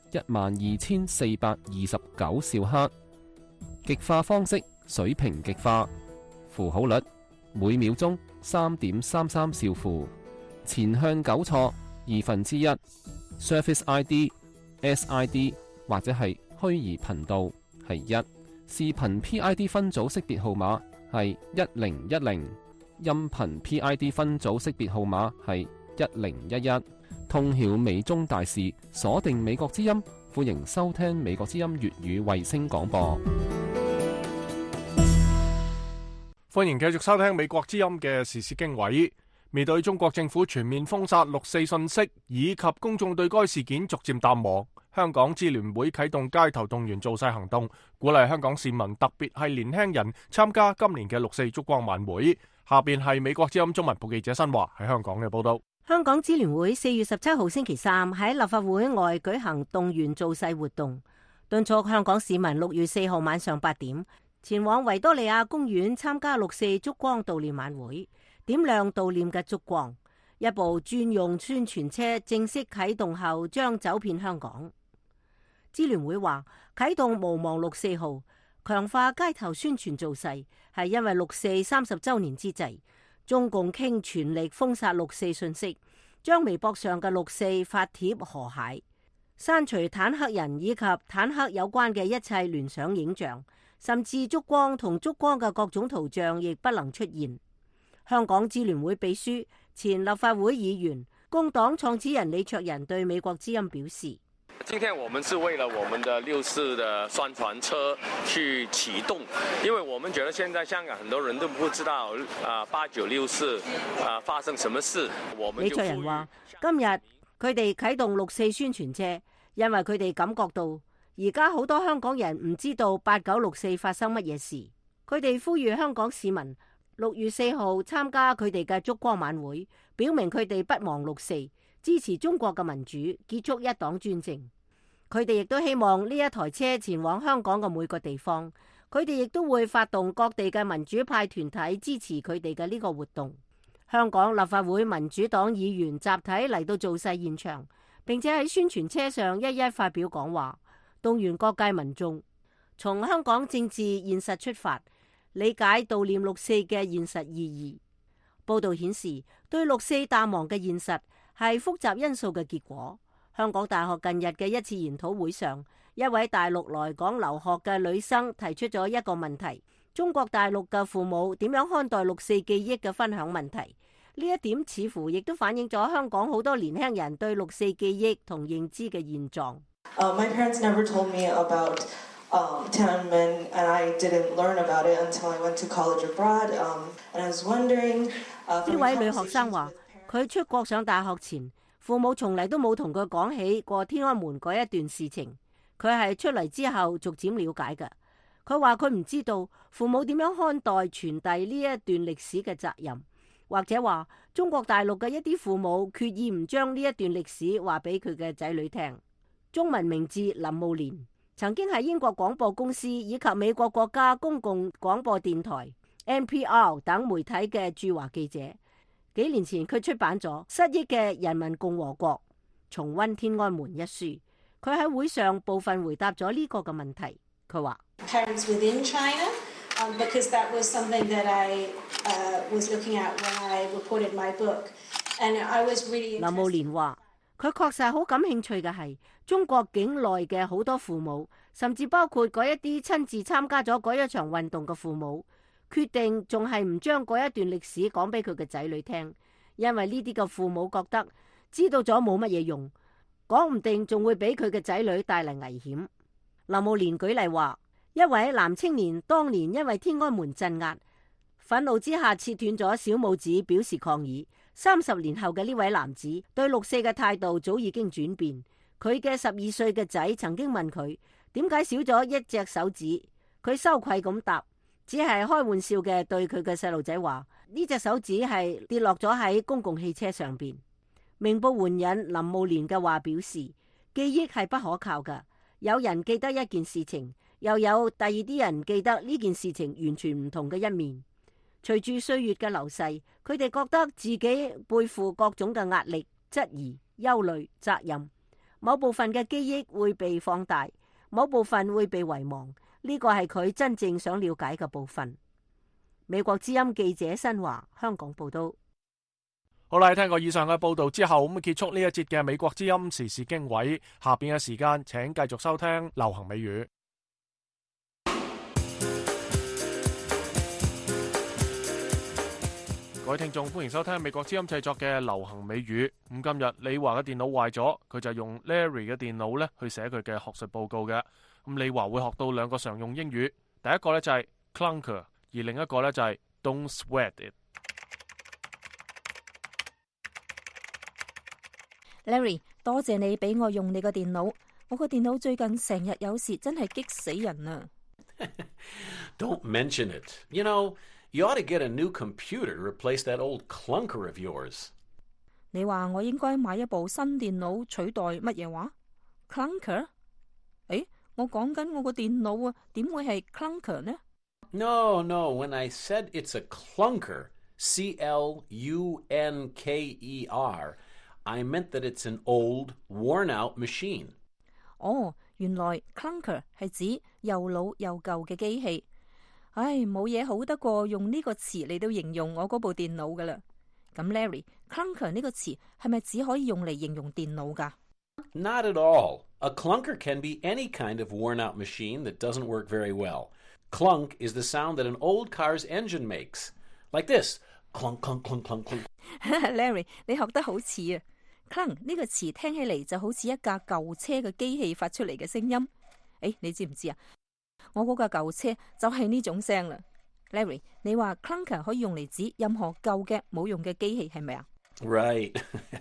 12429兆赫，極化方式水平極化，符號率每秒鐘3.33兆符，前向糾錯1/2， Surface ID SID 或者係虛擬頻道係1，視頻 PID 分組識別號碼係1010，音頻 PID 分組識別號碼係1011。通曉美中大事，鎖定美國之音，歡迎收聽美國之音粵語衛星廣播。 歡迎繼續收聽美國之音嘅時事經緯。面對中國政府全面封殺六四信息，以及公眾對該事件逐漸淡忘，香港支聯會啟動街頭動員造勢行動，鼓勵香港市民，特別係年輕人參加今年嘅六四燭光晚會。下邊係美國之音中文部記者新華喺香港嘅報道。 香港支聯會4月17號星期三喺立法會外舉行動員造勢活動，敦促香港市民6月4號晚上8點前往維多利亞公園參加六四燭光悼念晚會，點亮悼念嘅燭光。一部專用宣傳車正式啟動後，將走遍香港。支聯會話啟動無忘六四號，強化街頭宣傳造勢，係因為六四30週年之際，中共傾全力封殺六四信息，將微博上嘅六四發帖河蟹，刪除坦克人以及坦克有關嘅一切聯想影像，甚至燭光同燭光嘅各種圖像亦不能出現。香港支聯會秘書、前立法會議員、工黨創始人李卓人對美國之音表示： 今天我們是為了我們的六四的宣傳車去啟動，因為我們覺得現在香港很多人都不知道8964發生什麼事。 李卓人話：今日佢哋啟動六四宣傳車，因為佢哋感覺到而家好多香港人唔知道8964發生乜嘢事。佢哋呼籲香港市民6月4號參加佢哋嘅燭光晚會，表明佢哋不忘六四，支持中國嘅民主，結束一黨專政。佢哋亦都希望呢一台車前往香港嘅每個地方，佢哋亦都會發動各地嘅民主派團體支持佢哋嘅呢個活動。香港立法會民主黨議員集體嚟到造勢現場，並且喺宣傳車上一一發表講話，動員各界民眾從香港政治現實出發，理解悼念六四嘅現實意義。報道顯示，對六四淡忘嘅現實係複雜因素嘅結果。香港大學近日嘅一次研討會上，一位大陸來港留學嘅女生提出咗一個問題：中國大陸嘅父母點樣看待六四記憶嘅分享問題？呢一點似乎亦都反映咗香港好多年輕人對六四記憶同認知嘅現狀。 My parents never told me about Tiananmen, and I didn't learn about it until I went to college abroad. And I was wondering. 呢位女學生話：佢出國上大學前，父母從嚟都冇同佢講起過天安門嗰一段事情。佢係出嚟之後逐漸了解嘅。佢話佢唔知道父母點樣看待傳遞呢一段歷史嘅責任，或者話中國大陸嘅一啲父母決意唔將呢一段歷史話俾佢嘅仔女聽。中文名字林慕蓮，曾經係英國廣播公司以及美國國家公共廣播電台 NPR 等媒體嘅駐華記者。幾年前佢出版咗《失憶嘅人民共和國：重溫天安門》一書。佢喺會上部分回答咗呢個嘅問題。佢話 ：Parents within China, because that was something that I was looking at when I reported my book, and I was really. 林慕蓮話：佢確實好感興趣嘅係中國境內嘅好多父母，甚至包括嗰一啲親自參加咗嗰一場運動嘅父母，決定仲係唔將嗰一段歷史講俾佢嘅仔女聽，因為呢啲嘅父母覺得知道咗冇乜嘢用，講唔定仲會俾佢嘅仔女帶嚟危險。林慕蓮舉例話，一位男青年當年因為天安門鎮壓，憤怒之下切斷咗小拇指表示抗議。30年後嘅呢位男子對六四嘅態度早已經轉變。佢嘅12歲嘅仔曾經問佢點解少咗一隻手指，佢羞愧咁答，只係開玩笑嘅對佢嘅細路仔話，呢隻手指係跌落咗喺公共汽車上邊。明報援引林慕蓮嘅話表示，記憶係不可靠㗎，有人記得一件事情，又有第二啲人記得呢件事情完全唔同嘅一面。隨住歲月嘅流逝，佢哋覺得自己背負各種嘅壓力、質疑、憂慮、責任。某部分嘅記憶會被放大，某部分會被遺忘。呢個係佢真正想了解嘅部分。美國之音記者新華香港報道。 好啦，聽過以上嘅報道之後，咁結束呢一節嘅美國之音時事經緯。下邊嘅時間，請繼續收聽流行美語。各位聽眾，歡迎收聽美國之音製作嘅流行美語。咁今日李華嘅電腦壞咗，佢就用 Larry 嘅電腦咧去寫佢嘅學術報告嘅。咁李華會學到2個常用英語，第一個咧就係 clunker，而另一個咧就係 Don't sweat it。Larry， 多謝你俾我用你個電腦，我個電腦最近成日有事，真係激死人啊！ Don't mention it. You know, you ought to get a new computer to replace that old clunker of yours. 你話我應該買一部新電腦取代乜嘢話 ？Clunker？ 誒，我講緊我個電腦啊，點會係 clunker 呢？ No, when I said it's a clunker, C-L-U-N-K-E-R, I meant that it's an old, worn-out machine. 哦，原來 clunker 係指又老又舊嘅機器。唉，冇嘢好得過用呢個詞嚟到形容我嗰部電腦噶啦。咁 Larry，clunker 呢個詞係咪只可以用嚟形容電腦噶？ Not at all. A clunker can be any kind of worn-out machine that doesn't work very well. Clunk is the sound that an old car's engine makes. Like this. Clunk, clunk, clunk, clunk, clunk. Larry， 你學得好似啊！ Clunk 呢個詞聽起嚟就好似一架舊車嘅機器發出嚟嘅聲音。誒，你知唔知啊？我嗰架舊車就係呢種聲啦。Larry， 你話 clunker 可以用嚟指任何舊嘅冇用嘅機器係咪啊？ Right.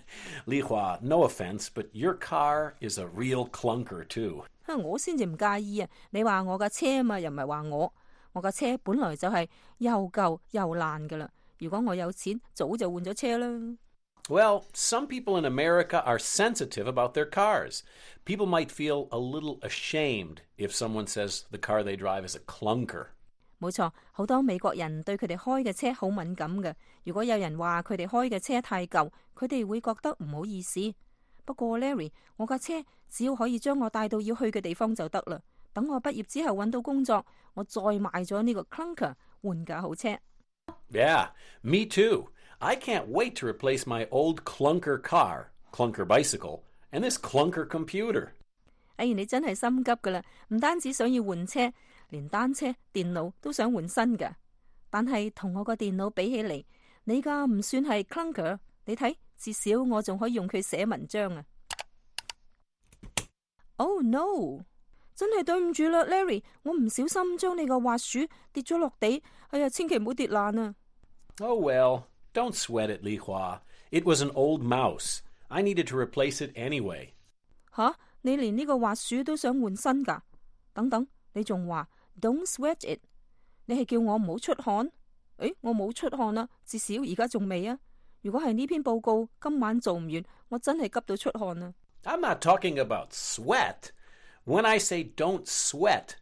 Li Hua, no offense, but your car is a real clunker too. 我先至唔介意啊！你話我架車嘛，又唔係話我架車本來就係又舊又爛噶啦。如果我有錢，早就換咗車啦。 Well, some people in America are sensitive about their cars. People might feel a little ashamed if someone says the car they drive is a clunker. 冇錯，好多美國人對佢哋開嘅車好敏感嘅。如果有人話佢哋開嘅車太舊，佢哋會覺得唔好意思。不過 Larry， 我架車只要可以將我帶到要去嘅地方就得啦。等我畢業之後揾到工作，我再買咗呢個 clunker 換架好車。 Yeah, me too. I can't wait to replace my old clunker car, clunker bicycle, and this clunker computer. 哎，你真係心急噶啦！唔單止想要換車，連單車、電腦都想換新噶。但係同我個電腦比起嚟，你架唔算係 clunker。你睇，至少我仲可以用佢寫文章啊。Oh no！ 真係對唔住啦 ，Larry， 我唔小心將你個滑鼠跌咗落地。哎呀，千祈唔好跌爛啊！ Oh well, don't sweat it, Li Hua. It was an old mouse. I needed to replace it anyway. 吓，你連呢個滑鼠都想換新噶？等等，你仲話 Don't sweat it？ 你係叫我唔好出汗？誒，我冇出汗啦，至少而家仲未啊。如果係呢篇報告今晚做唔完，我真係急到出汗啊。 I'm not talking about sweat. When I say don't sweat,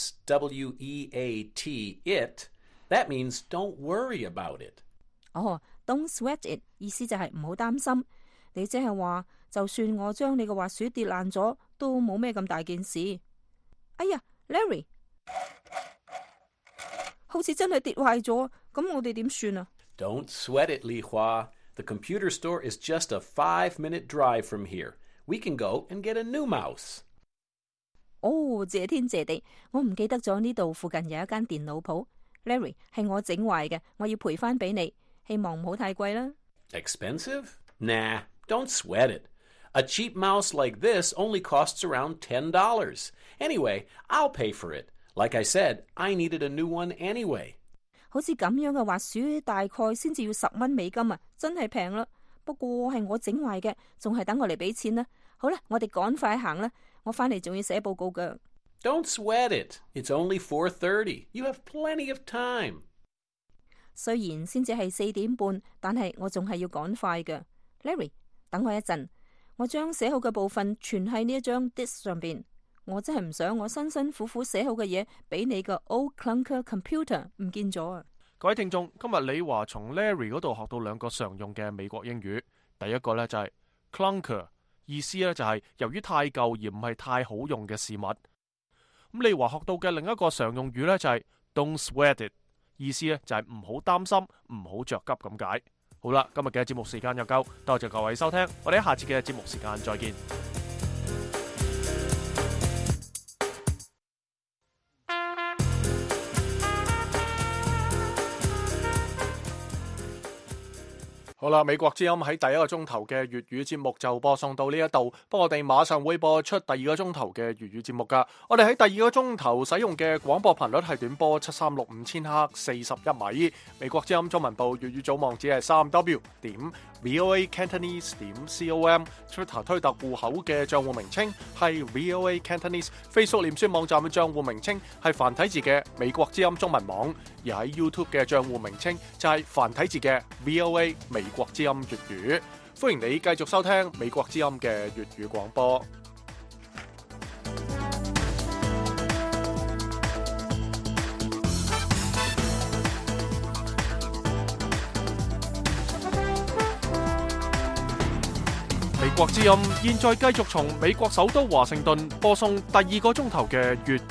S-W-E-A-T, it, that means don't worry about it. 哦，don't sweat it 意思就係唔好擔心。你即係話，就算我將你個滑鼠跌爛咗，都冇咩咁大件事。哎呀 ，Larry， 好似真係跌壞咗，咁我哋點算啊？ Don't sweat it, Li Hua. The computer store is just a 5-minute drive from here. We can go and get a new mouse. 哦，謝天謝地，我唔記得咗呢度附近有一間電腦鋪。Larry， 係我整壞嘅，我要賠翻俾你，希望唔好太貴啦。 Expensive? Nah, don't sweat it. A cheap mouse like this only costs around $10. Anyway, I'll pay for it. Like I said, I needed a new one anyway. 好似咁樣嘅滑鼠大概先至要$10美金啊，真係平啦。不過係我整壞嘅，仲係等我嚟俾錢啦。好啦，我哋趕快行啦，我翻嚟仲要寫報告噶。 Don't sweat it. It's only 4:30. You have plenty of time. 雖然先至係4點半，但係我仲係要趕快嘅。Larry， 等我一陣，我將寫好嘅部分存喺呢一張 disk 上邊。我真係唔想我辛辛苦苦寫好嘅嘢，俾你個 old clunker computer 唔見咗啊！ 各位聽眾，今日李華從 Larry 嗰度學到2個常用嘅美國英語。第一個呢就係 clunker， 意思呢就係由於太舊而唔係太好用嘅事物。咁李華學到嘅另一個常用語呢就係 don't sweat it， 意思呢就係唔好擔心，唔好着急咁解。好啦，今日嘅節目時間又夠，多謝各位收聽，我哋下次嘅節目時間再見。 好啦，美國之音喺第一個鐘頭嘅粵語節目就播送到呢一度，不過我哋馬上會播出第二個鐘頭嘅粵語節目噶。我哋喺第二個鐘頭使用嘅廣播頻率係短波7365千赫41米。美國之音中文部粵語組網址係3w.voacantonese.com，Twitter 推特戶口嘅賬戶名稱係 VOA Cantonese，Facebook 臉書網站嘅賬戶名稱係繁體字嘅美國之音中文網，而喺 YouTube 嘅賬戶名稱就係繁體字嘅 VOA 美國之音粵語。歡迎你繼續收聽美國之音嘅粵語廣播。美國之音現在繼續從美國首都華盛頓播送第二個鐘頭嘅粵